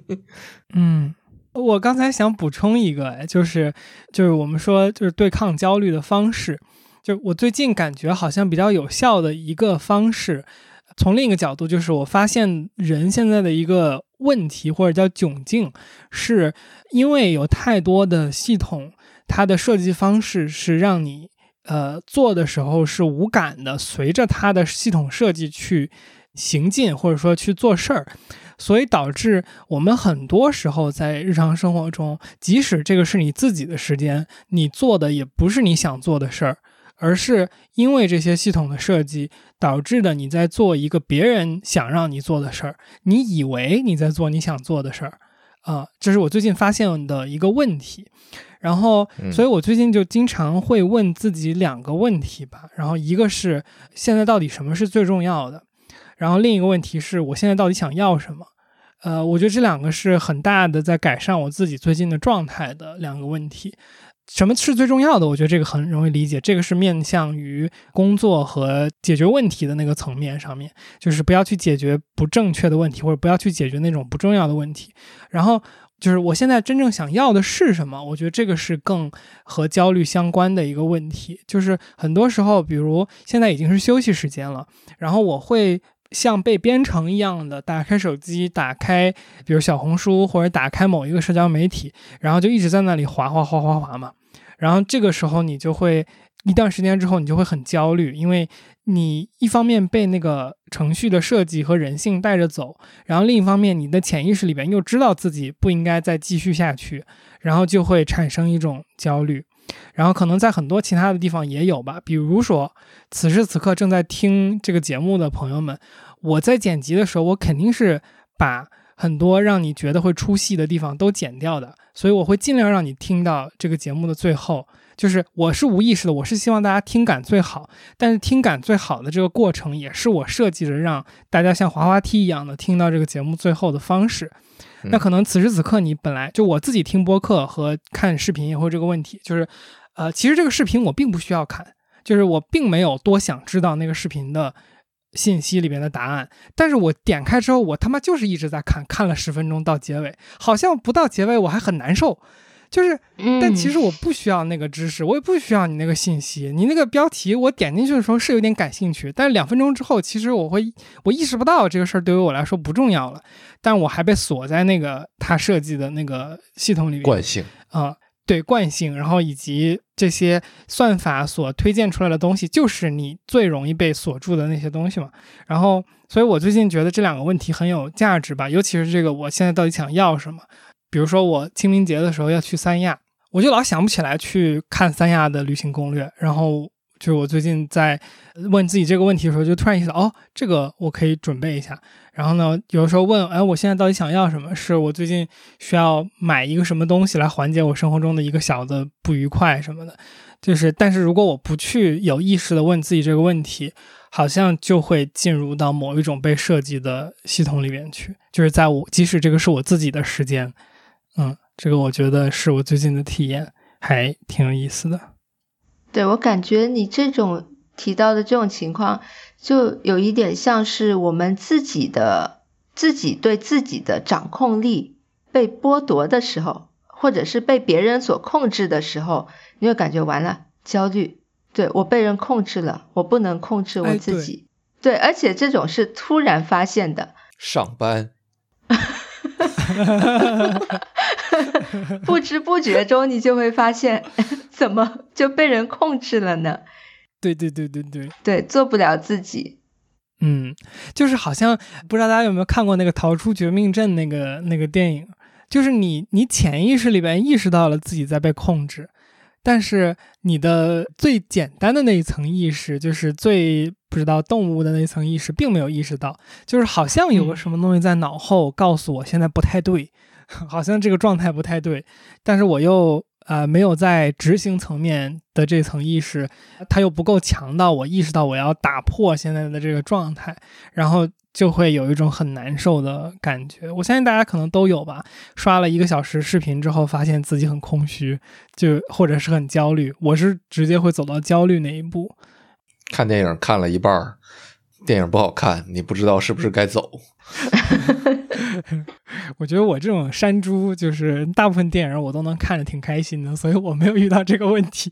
Speaker 2: 我刚才想补充一个，就是我们说就是对抗焦虑的方式，就我最近感觉好像比较有效的一个方式，从另一个角度就是我发现人现在的一个问题或者叫窘境，是因为有太多的系统，它的设计方式是让你做的时候是无感的，随着它的系统设计去行进或者说去做事儿，所以导致我们很多时候在日常生活中，即使这个是你自己的时间，你做的也不是你想做的事儿，而是因为这些系统的设计导致的你在做一个别人想让你做的事儿，你以为你在做你想做的事儿这是我最近发现的一个问题。然后所以我最近就经常会问自己2个问题吧，然后一个是现在到底什么是最重要的，然后另一个问题是我现在到底想要什么。我觉得这2个是很大的在改善我自己最近的状态的2个问题。什么是最重要的？我觉得这个很容易理解，这个是面向于工作和解决问题的那个层面上面，就是不要去解决不正确的问题，或者不要去解决那种不重要的问题。然后就是我现在真正想要的是什么，我觉得这个是更和焦虑相关的一个问题。就是很多时候比如现在已经是休息时间了，然后我会像被编程一样的打开手机，打开比如小红书或者打开某一个社交媒体，然后就一直在那里滑嘛。然后这个时候你就会一段时间之后你就会很焦虑，因为你一方面被那个程序的设计和人性带着走，然后另一方面你的潜意识里边又知道自己不应该再继续下去，然后就会产生一种焦虑。然后可能在很多其他的地方也有吧，比如说此时此刻正在听这个节目的朋友们，我在剪辑的时候我肯定是把很多让你觉得会出戏的地方都剪掉的，所以我会尽量让你听到这个节目的最后，就是我是无意识的，我是希望大家听感最好，但是听感最好的这个过程也是我设计着让大家像滑滑梯一样的听到这个节目最后的方式。那可能此时此刻你本来就我自己听播客和看视频也会有这个问题，就是其实这个视频我并不需要看，就是我并没有多想知道那个视频的信息里边的答案，但是我点开之后我他妈就是一直在看了10分钟到结尾，好像不到结尾我还很难受，就是但其实我不需要那个知识，我也不需要你那个信息，你那个标题我点进去的时候是有点感兴趣，但是2分钟之后其实我意识不到这个事儿对于我来说不重要了，但我还被锁在那个他设计的那个系统里面，
Speaker 3: 惯性
Speaker 2: 对，惯性，然后以及这些算法所推荐出来的东西就是你最容易被锁住的那些东西嘛。然后所以我最近觉得这2个问题很有价值吧，尤其是这个我现在到底想要什么。比如说我清明节的时候要去三亚，我就老想不起来去看三亚的旅行攻略，然后就是我最近在问自己这个问题的时候就突然意识到这个我可以准备一下。然后呢有的时候问我现在到底想要什么，是我最近需要买一个什么东西来缓解我生活中的一个小的不愉快什么的，就是但是如果我不去有意识的问自己这个问题，好像就会进入到某一种被设计的系统里面去，就是在我即使这个是我自己的时间，这个我觉得是我最近的体验，还挺有意思的。
Speaker 1: 对，我感觉你这种提到的这种情况就有一点像是我们自己对自己的掌控力被剥夺的时候，或者是被别人所控制的时候，你会感觉完了，焦虑，对，我被人控制了，我不能控制我自己，对，而且这种是突然发现的，
Speaker 3: 上班
Speaker 1: 不知不觉中你就会发现怎么就被人控制了呢？
Speaker 2: 对，
Speaker 1: 做不了自己。
Speaker 2: 就是好像不知道大家有没有看过那个逃出绝命镇那个电影，就是你潜意识里边意识到了自己在被控制，但是你的最简单的那一层意识，就是最不知道动物的那一层意识并没有意识到，就是好像有个什么东西在脑后告诉我现在不太对，好像这个状态不太对，但是我又没有在执行层面的这层意识，它又不够强到我意识到我要打破现在的这个状态，然后就会有一种很难受的感觉。我相信大家可能都有吧，刷了1个小时视频之后发现自己很空虚，就或者是很焦虑，我是直接会走到焦虑那一步。
Speaker 3: 看电影看了一半，电影不好看，你不知道是不是该走。
Speaker 2: 我觉得我这种山猪就是大部分电影我都能看着挺开心的，所以我没有遇到这个问题。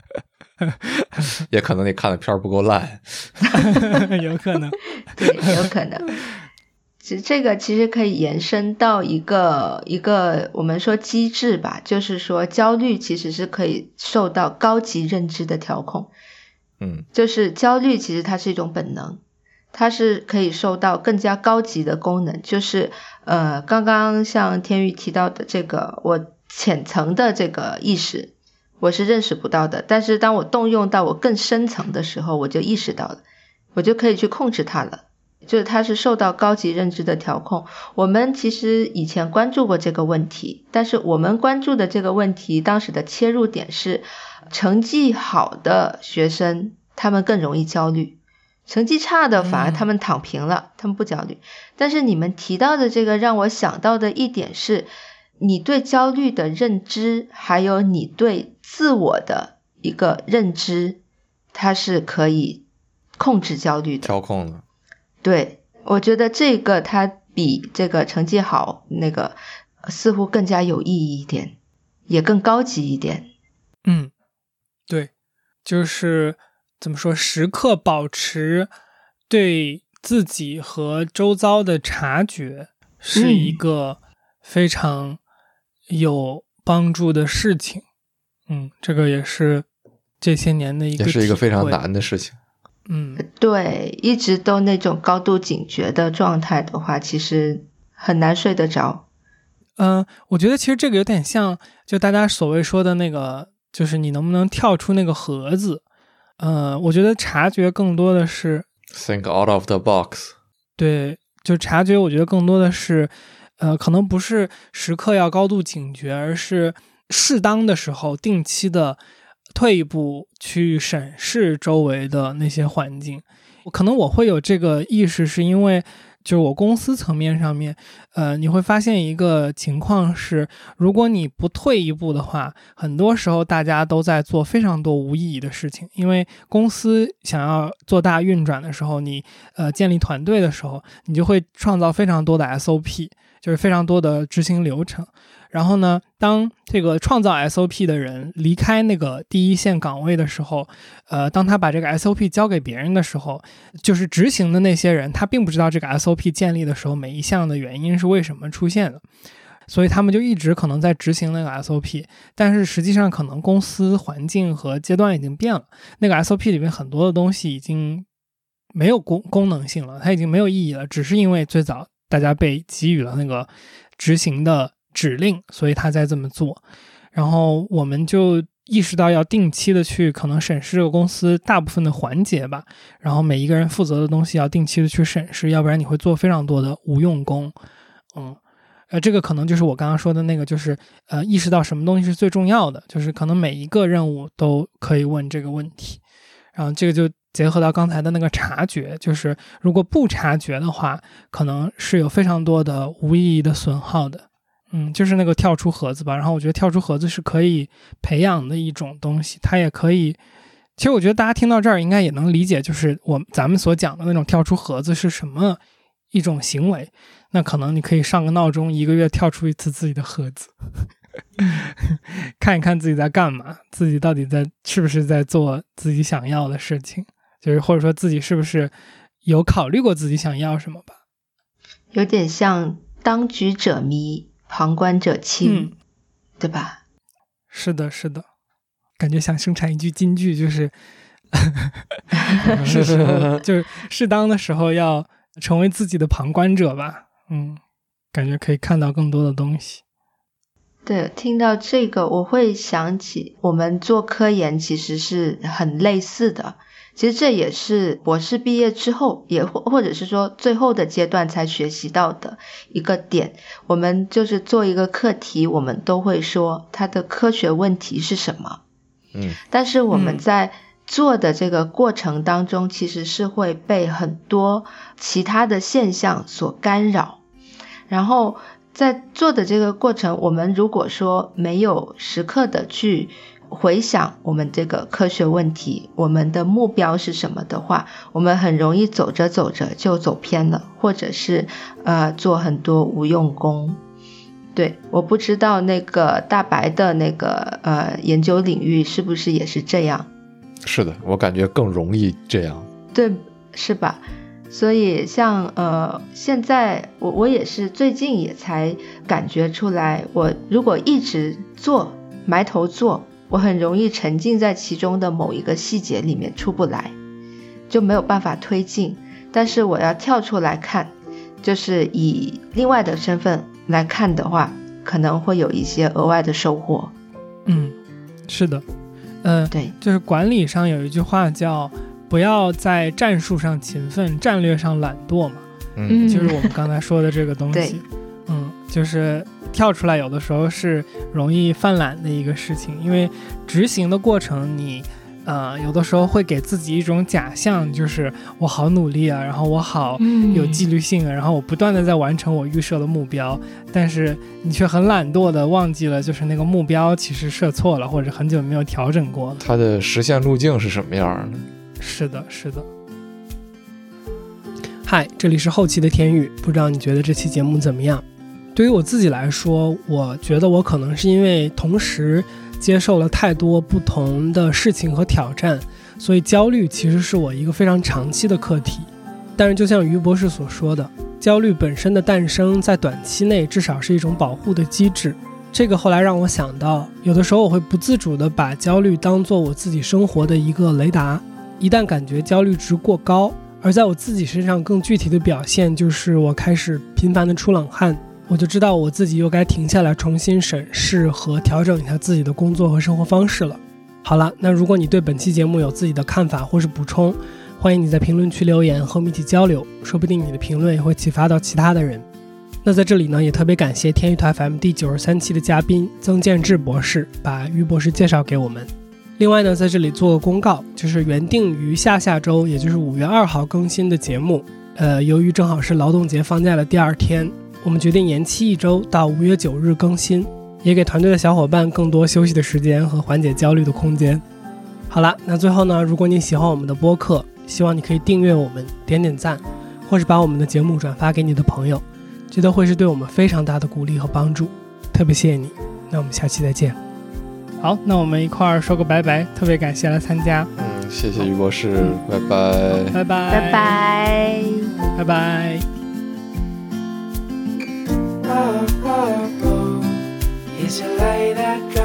Speaker 3: 也可能你看的片儿不够烂。
Speaker 2: 有可能。
Speaker 1: 对，有可能。这个其实可以延伸到一个我们说机制吧，就是说焦虑其实是可以受到高级认知的调控。就是焦虑其实它是一种本能，它是可以受到更加高级的功能，就是刚刚像天宇提到的这个我浅层的这个意识我是认识不到的，但是当我动用到我更深层的时候我就意识到了，我就可以去控制它了，就是它是受到高级认知的调控。我们其实以前关注过这个问题，但是我们关注的这个问题当时的切入点是成绩好的学生他们更容易焦虑，成绩差的反而他们躺平了，他们不焦虑。但是你们提到的这个让我想到的一点是，你对焦虑的认知还有你对自我的一个认知，它是可以控制焦虑的，
Speaker 3: 调控的。
Speaker 1: 对，我觉得这个它比这个成绩好那个似乎更加有意义一点，也更高级一点。
Speaker 2: 对，就是怎么说，时刻保持对自己和周遭的察觉是一个非常有帮助的事情。这个也是这些年的一个体会，
Speaker 3: 也是一个非常难的事情。
Speaker 1: 对，一直都那种高度警觉的状态的话，其实很难睡得着。
Speaker 2: 我觉得其实这个有点像就大家所谓说的那个，就是你能不能跳出那个盒子。我觉得察觉更多的是
Speaker 3: think out of the box。
Speaker 2: 对，就察觉我觉得更多的是可能不是时刻要高度警觉，而是适当的时候定期的退一步去审视周围的那些环境。可能我会有这个意识是因为就是我公司层面上面你会发现一个情况是，如果你不退一步的话，很多时候大家都在做非常多无意义的事情。因为公司想要做大运转的时候，你建立团队的时候，你就会创造非常多的 SOP， 就是非常多的执行流程。然后呢，当这个创造 SOP 的人离开那个第一线岗位的时候，当他把这个 SOP 交给别人的时候，就是执行的那些人，他并不知道这个 SOP 建立的时候每一项的原因是为什么出现的，所以他们就一直可能在执行那个 SOP， 但是实际上可能公司环境和阶段已经变了，那个 SOP 里面很多的东西已经没有功能性了，它已经没有意义了，只是因为最早大家被给予了那个执行的指令，所以他在这么做。然后我们就意识到要定期的去可能审视这个公司大部分的环节吧，然后每一个人负责的东西要定期的去审视，要不然你会做非常多的无用功。这个可能就是我刚刚说的那个，就是意识到什么东西是最重要的，就是可能每一个任务都可以问这个问题。然后这个就结合到刚才的那个察觉，就是如果不察觉的话，可能是有非常多的无意义的损耗的。就是那个跳出盒子吧。然后我觉得跳出盒子是可以培养的一种东西，它也可以，其实我觉得大家听到这儿应该也能理解，就是咱们所讲的那种跳出盒子是什么一种行为。那可能你可以上个闹钟，1个月跳出一次自己的盒子看一看自己在干嘛，自己到底是不是在做自己想要的事情，就是或者说自己是不是有考虑过自己想要什么吧。
Speaker 1: 有点像当局者迷，旁观者清，对吧？
Speaker 2: 是的，是的，感觉想生产一句金句，就是是时候，就是适当的时候要成为自己的旁观者吧。感觉可以看到更多的东西。
Speaker 1: 对，听到这个我会想起我们做科研其实是很类似的，其实这也是博士毕业之后也或者是说最后的阶段才学习到的一个点。我们就是做一个课题，我们都会说它的科学问题是什么。但是我们在做的这个过程当中，其实是会被很多其他的现象所干扰。然后在做的这个过程，我们如果说没有时刻的去回想我们这个科学问题，我们的目标是什么的话，我们很容易走着走着就走偏了，或者是做很多无用功。对，我不知道那个大白的那个研究领域是不是也是这样。
Speaker 3: 是的，我感觉更容易这样。
Speaker 1: 对，是吧？所以像现在我也是最近也才感觉出来，我如果一直做埋头做，我很容易沉浸在其中的某一个细节里面出不来，就没有办法推进。但是我要跳出来看，就是以另外的身份来看的话，可能会有一些额外的收获。
Speaker 2: 是的，
Speaker 1: 对，
Speaker 2: 就是管理上有一句话叫不要在战术上勤奋，战略上懒惰嘛。就是我们刚才说的这个东西。就是跳出来有的时候是容易犯懒的一个事情，因为执行的过程你有的时候会给自己一种假象，就是我好努力啊，然后我好有纪律性啊，然后我不断的在完成我预设的目标，但是你却很懒惰的忘记了，就是那个目标其实设错了，或者很久没有调整过了，
Speaker 3: 它的实现路径是什么样的？
Speaker 2: 是的。嗨，这里是后期的天宇，不知道你觉得这期节目怎么样？对于我自己来说，我觉得我可能是因为同时接受了太多不同的事情和挑战，所以焦虑其实是我一个非常长期的课题。但是就像于博士所说的，焦虑本身的诞生在短期内至少是一种保护的机制。这个后来让我想到，有的时候我会不自主地把焦虑当作我自己生活的一个雷达，一旦感觉焦虑值过高，而在我自己身上更具体的表现就是我开始频繁地出冷汗，我就知道我自己又该停下来重新审视和调整一下自己的工作和生活方式了。好了，那如果你对本期节目有自己的看法或是补充，欢迎你在评论区留言和我们一起交流，说不定你的评论也会启发到其他的人。那在这里呢，也特别感谢天娱台 FM 第93期的嘉宾曾建志博士把于博士介绍给我们。另外呢，在这里做个公告，就是原定于下周，也就是5月2号更新的节目，由于正好是劳动节放假的第2天，我们决定延期1周到5月9日更新，也给团队的小伙伴更多休息的时间和缓解焦虑的空间。好了，那最后呢，如果你喜欢我们的播客，希望你可以订阅我们，点赞，或是把我们的节目转发给你的朋友，这都会是对我们非常大的鼓励和帮助，特别谢谢你。那我们下期再见。好，那我们一块儿说个拜拜，特别感谢来参加。
Speaker 3: 谢谢于博士，拜拜，
Speaker 2: 拜拜，
Speaker 1: 拜拜，
Speaker 2: 拜拜。
Speaker 4: Is a light that